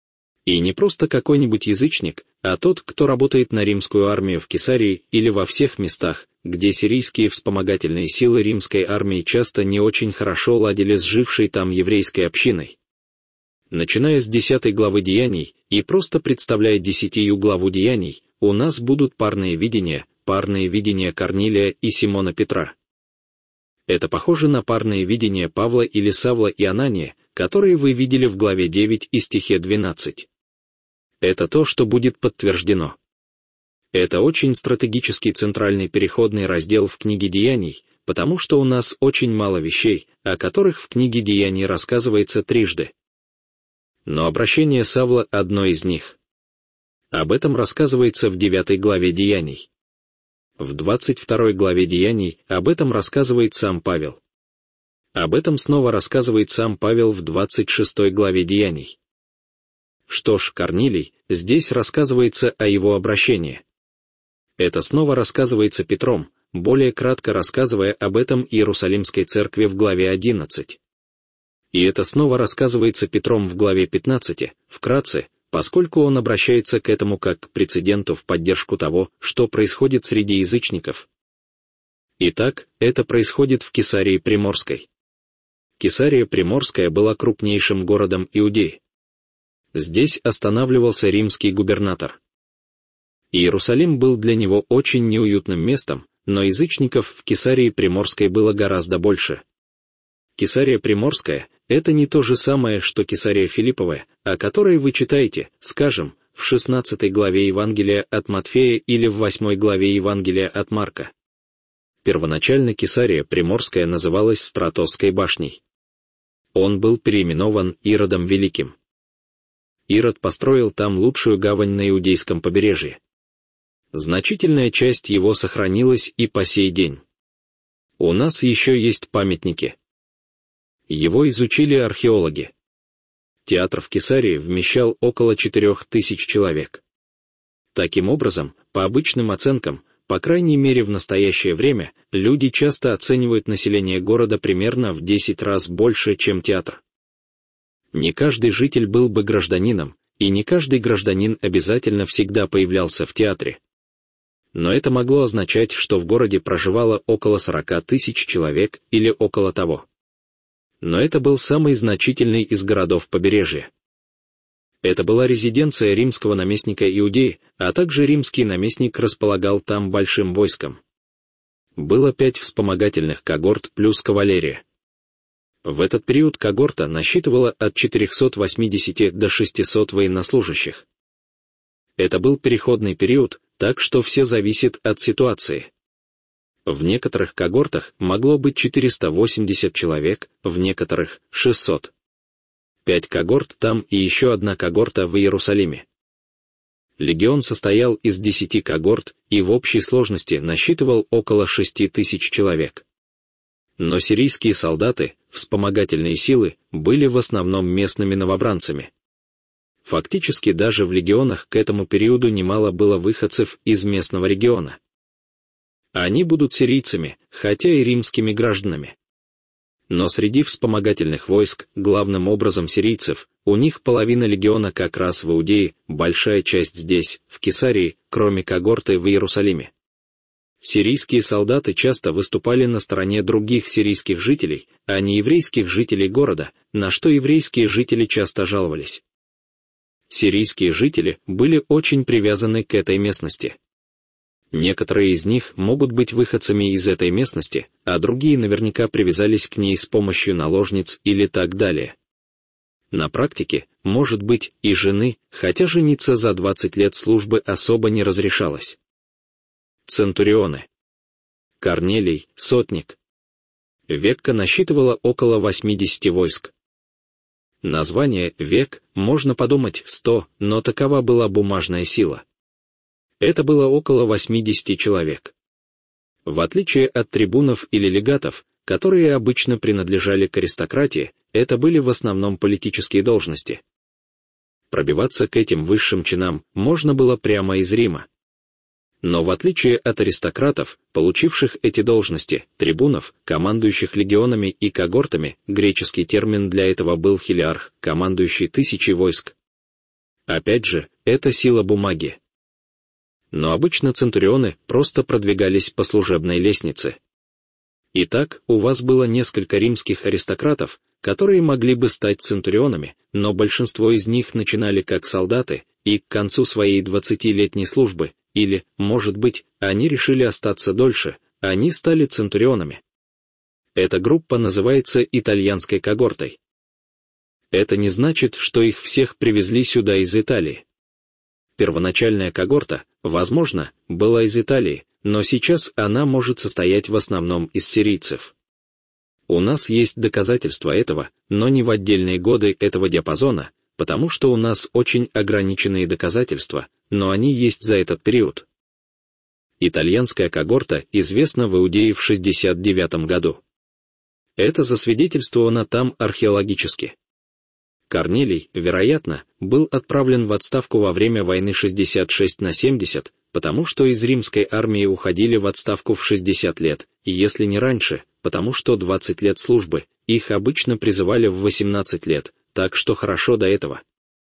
И не просто какой-нибудь язычник, а тот, кто работает на римскую армию в Кесарии или во всех местах, где сирийские вспомогательные силы римской армии часто не очень хорошо ладили с жившей там еврейской общиной. Начиная с 10 главы Деяний и просто представляя 10 главу Деяний, у нас будут парные видения Корнилия и Симона Петра. Это похоже на парные видения Павла или Савла и Анания, которые вы видели в главе 9 и стихе 12. Это то, что будет подтверждено. Это очень стратегический центральный переходный раздел в книге Деяний, потому что у нас очень мало вещей, о которых в книге Деяний рассказывается трижды. Но обращение Савла — одно из них. Об этом рассказывается в 9 главе Деяний. В 22 главе Деяний об этом рассказывает сам Павел. Об этом снова рассказывает сам Павел в 26 главе Деяний. Что ж, Корнилий, здесь рассказывается о его обращении. Это снова рассказывается Петром, более кратко рассказывая об этом Иерусалимской церкви в главе 11. И это снова рассказывается Петром в главе 15, вкратце, поскольку он обращается к этому как к прецеденту в поддержку того, что происходит среди язычников. Итак, это происходит в Кесарии Приморской. Кесария Приморская была крупнейшим городом Иудеи. Здесь останавливался римский губернатор. Иерусалим был для него очень неуютным местом, но язычников в Кесарии Приморской было гораздо больше. Кесария Приморская — это не то же самое, что Кесария Филипповая, о которой вы читаете, скажем, в 16 главе Евангелия от Матфея или в 8 главе Евангелия от Марка. Первоначально Кесария Приморская называлась Стратосской башней. Он был переименован Иродом Великим. Ирод построил там лучшую гавань на иудейском побережье. Значительная часть его сохранилась и по сей день. У нас еще есть памятники. Его изучили археологи. Театр в Кесарии вмещал около 4000 человек. Таким образом, по обычным оценкам, по крайней мере в настоящее время, люди часто оценивают население города примерно в 10 раз больше, чем театр. Не каждый житель был бы гражданином, и не каждый гражданин обязательно всегда появлялся в театре. Но это могло означать, что в городе проживало около 40 000 человек или около того. Но это был самый значительный из городов побережья. Это была резиденция римского наместника Иудеи, а также римский наместник располагал там большим войском. Было 5 вспомогательных когорт плюс кавалерия. В этот период когорта насчитывала от 480 до 600 военнослужащих. Это был переходный период, так что все зависит от ситуации. В некоторых когортах могло быть 480 человек, в некоторых — 600. 5 когорт там и еще одна когорта в Иерусалиме. Легион состоял из 10 когорт и в общей сложности насчитывал около 6000 человек. Но сирийские солдаты, вспомогательные силы, были в основном местными новобранцами. Фактически даже в легионах к этому периоду немало было выходцев из местного региона. Они будут сирийцами, хотя и римскими гражданами. Но среди вспомогательных войск, главным образом сирийцев, у них половина легиона как раз в Иудее, большая часть здесь, в Кесарии, кроме когорты в Иерусалиме. Сирийские солдаты часто выступали на стороне других сирийских жителей, а не еврейских жителей города, на что еврейские жители часто жаловались. Сирийские жители были очень привязаны к этой местности. Некоторые из них могут быть выходцами из этой местности, а другие наверняка привязались к ней с помощью наложниц или так далее. На практике, может быть, и жены, хотя жениться за 20 лет службы особо не разрешалось. Центурионы. Корнелий, сотник. Векка насчитывала около 80 войск. Название «век» можно подумать 100, но такова была бумажная сила. Это было около 80 человек. В отличие от трибунов или легатов, которые обычно принадлежали к аристократии, это были в основном политические должности. Пробиваться к этим высшим чинам можно было прямо из Рима. Но в отличие от аристократов, получивших эти должности, трибунов, командующих легионами и когортами, греческий термин для этого был хилиарх, командующий 1000 войск. Опять же, это сила бумаги. Но обычно центурионы просто продвигались по служебной лестнице. Итак, у вас было несколько римских аристократов, которые могли бы стать центурионами, но большинство из них начинали как солдаты, и к концу своей 20-летней службы, или, может быть, они решили остаться дольше, они стали центурионами. Эта группа называется итальянской когортой. Это не значит, что их всех привезли сюда из Италии. Первоначальная когорта, возможно, была из Италии, но сейчас она может состоять в основном из сирийцев. У нас есть доказательства этого, но не в отдельные годы этого диапазона, потому что у нас очень ограниченные доказательства, но они есть за этот период. Итальянская когорта известна в Иудее в 69 году. Это засвидетельствовано там археологически. Корнелий, вероятно, был отправлен в отставку во время войны 66/70, потому что из римской армии уходили в отставку в 60 лет, и если не раньше, потому что 20 лет службы, их обычно призывали в 18 лет, так что хорошо до этого.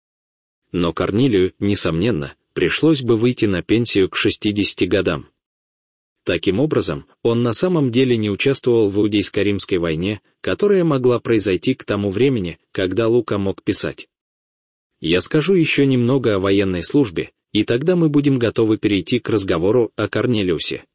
Но Корнелию, несомненно, пришлось бы выйти на пенсию к 60 годам. Таким образом, он на самом деле не участвовал в Иудейско-римской войне, которая могла произойти к тому времени, когда Лука мог писать. Я скажу еще немного о военной службе, и тогда мы будем готовы перейти к разговору о Корнелиусе.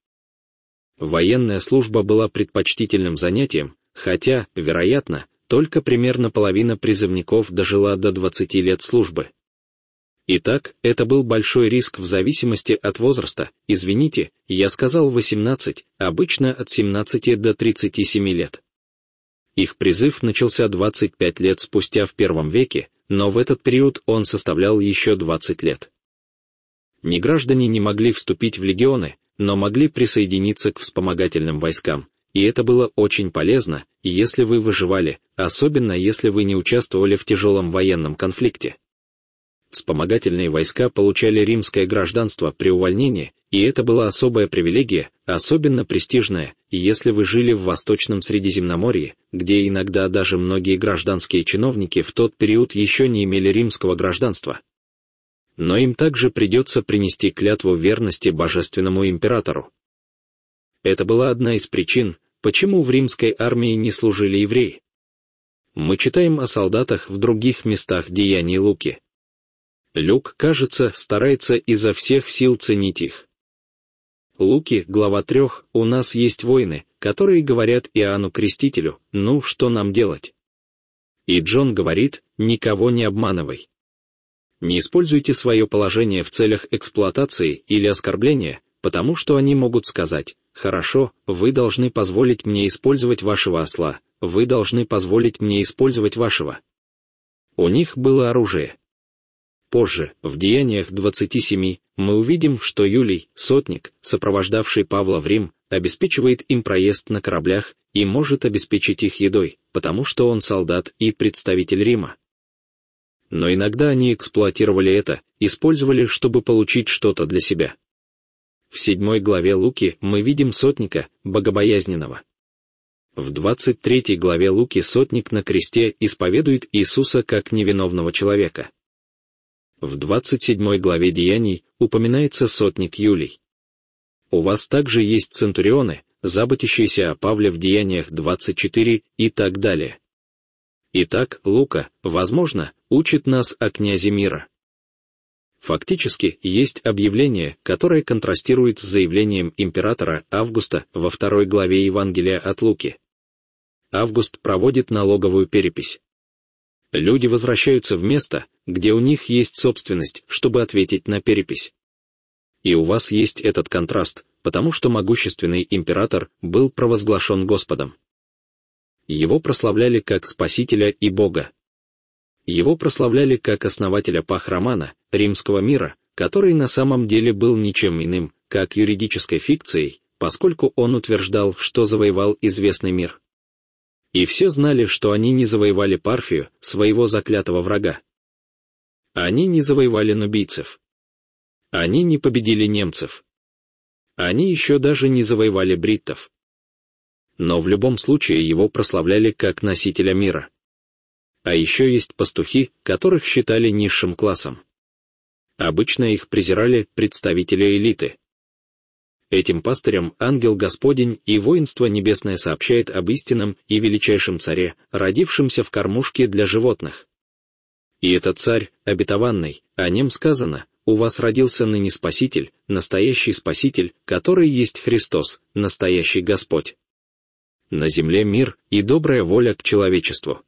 Военная служба была предпочтительным занятием, хотя, вероятно, только примерно половина призывников дожила до 20 лет службы. Итак, это был большой риск в зависимости от возраста, извините, я сказал 18, обычно от 17 до 37 лет. Их призыв начался 25 лет спустя в I веке, но в этот период он составлял еще 20 лет. Неграждане не могли вступить в легионы, но могли присоединиться к вспомогательным войскам, и это было очень полезно, если вы выживали, особенно если вы не участвовали в тяжелом военном конфликте. Вспомогательные войска получали римское гражданство при увольнении, и это была особая привилегия, особенно престижная, если вы жили в Восточном Средиземноморье, где иногда даже многие гражданские чиновники в тот период еще не имели римского гражданства. Но им также придется принести клятву верности божественному императору. Это была одна из причин, почему в римской армии не служили евреи. Мы читаем о солдатах в других местах деяний Луки. Люк, кажется, старается изо всех сил ценить их. Луки, глава 3, у нас есть воины, которые говорят Иоанну Крестителю, ну, что нам делать? И Джон говорит, никого не обманывай. Не используйте свое положение в целях эксплуатации или оскорбления, потому что они могут сказать, хорошо, вы должны позволить мне использовать вашего осла, вы должны позволить мне использовать вашего. У них было оружие. Позже, в Деяниях 27, мы увидим, что Юлий, сотник, сопровождавший Павла в Рим, обеспечивает им проезд на кораблях и может обеспечить их едой, потому что он солдат и представитель Рима. Но иногда они эксплуатировали это, использовали, чтобы получить что-то для себя. В 7 главе Луки мы видим сотника, богобоязненного. В 23 главе Луки сотник на кресте исповедует Иисуса как невиновного человека. В 27 главе Деяний упоминается сотник Юлий. У вас также есть центурионы, заботящиеся о Павле в Деяниях 24 и так далее. Итак, Лука, возможно, учит нас о князе мира. Фактически, есть объявление, которое контрастирует с заявлением императора Августа во 2 главе Евангелия от Луки. Август проводит налоговую перепись. Люди возвращаются в место, где у них есть собственность, чтобы ответить на перепись. И у вас есть этот контраст, потому что могущественный император был провозглашен Господом. Его прославляли как Спасителя и Бога. Его прославляли как основателя Пах Романа, римского мира, который на самом деле был ничем иным, как юридической фикцией, поскольку он утверждал, что завоевал известный мир. И все знали, что они не завоевали Парфию, своего заклятого врага. Они не завоевали нубийцев. Они не победили немцев. Они еще даже не завоевали бриттов. Но в любом случае его прославляли как носителя мира. А еще есть пастухи, которых считали низшим классом. Обычно их презирали представители элиты. Этим пастырям ангел Господень и воинство небесное сообщает об истинном и величайшем царе, родившемся в кормушке для животных. И этот царь, обетованный, о нем сказано: «У вас родился ныне Спаситель, настоящий Спаситель, который есть Христос, настоящий Господь». На земле мир и добрая воля к человечеству.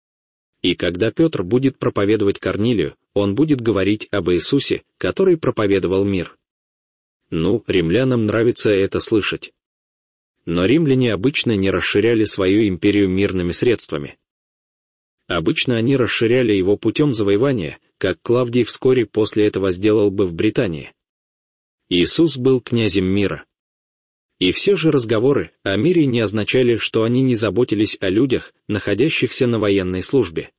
И когда Петр будет проповедовать Корнилию, он будет говорить об Иисусе, который проповедовал мир. Ну, римлянам нравится это слышать. Но римляне обычно не расширяли свою империю мирными средствами. Обычно они расширяли его путем завоевания, как Клавдий вскоре после этого сделал бы в Британии. Иисус был князем мира. И все же разговоры о мире не означали, что они не заботились о людях, находящихся на военной службе.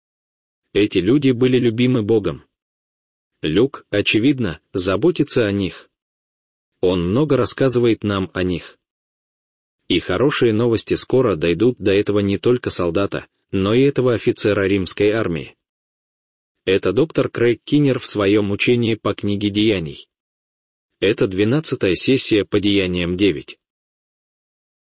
Эти люди были любимы Богом. Люк, очевидно, заботится о них. Он много рассказывает нам о них. И хорошие новости скоро дойдут до этого не только солдата, но и этого офицера римской армии. Это доктор Крейг Киннер в своем учении по книге Деяний. Это 12-я сессия по Деяниям 9.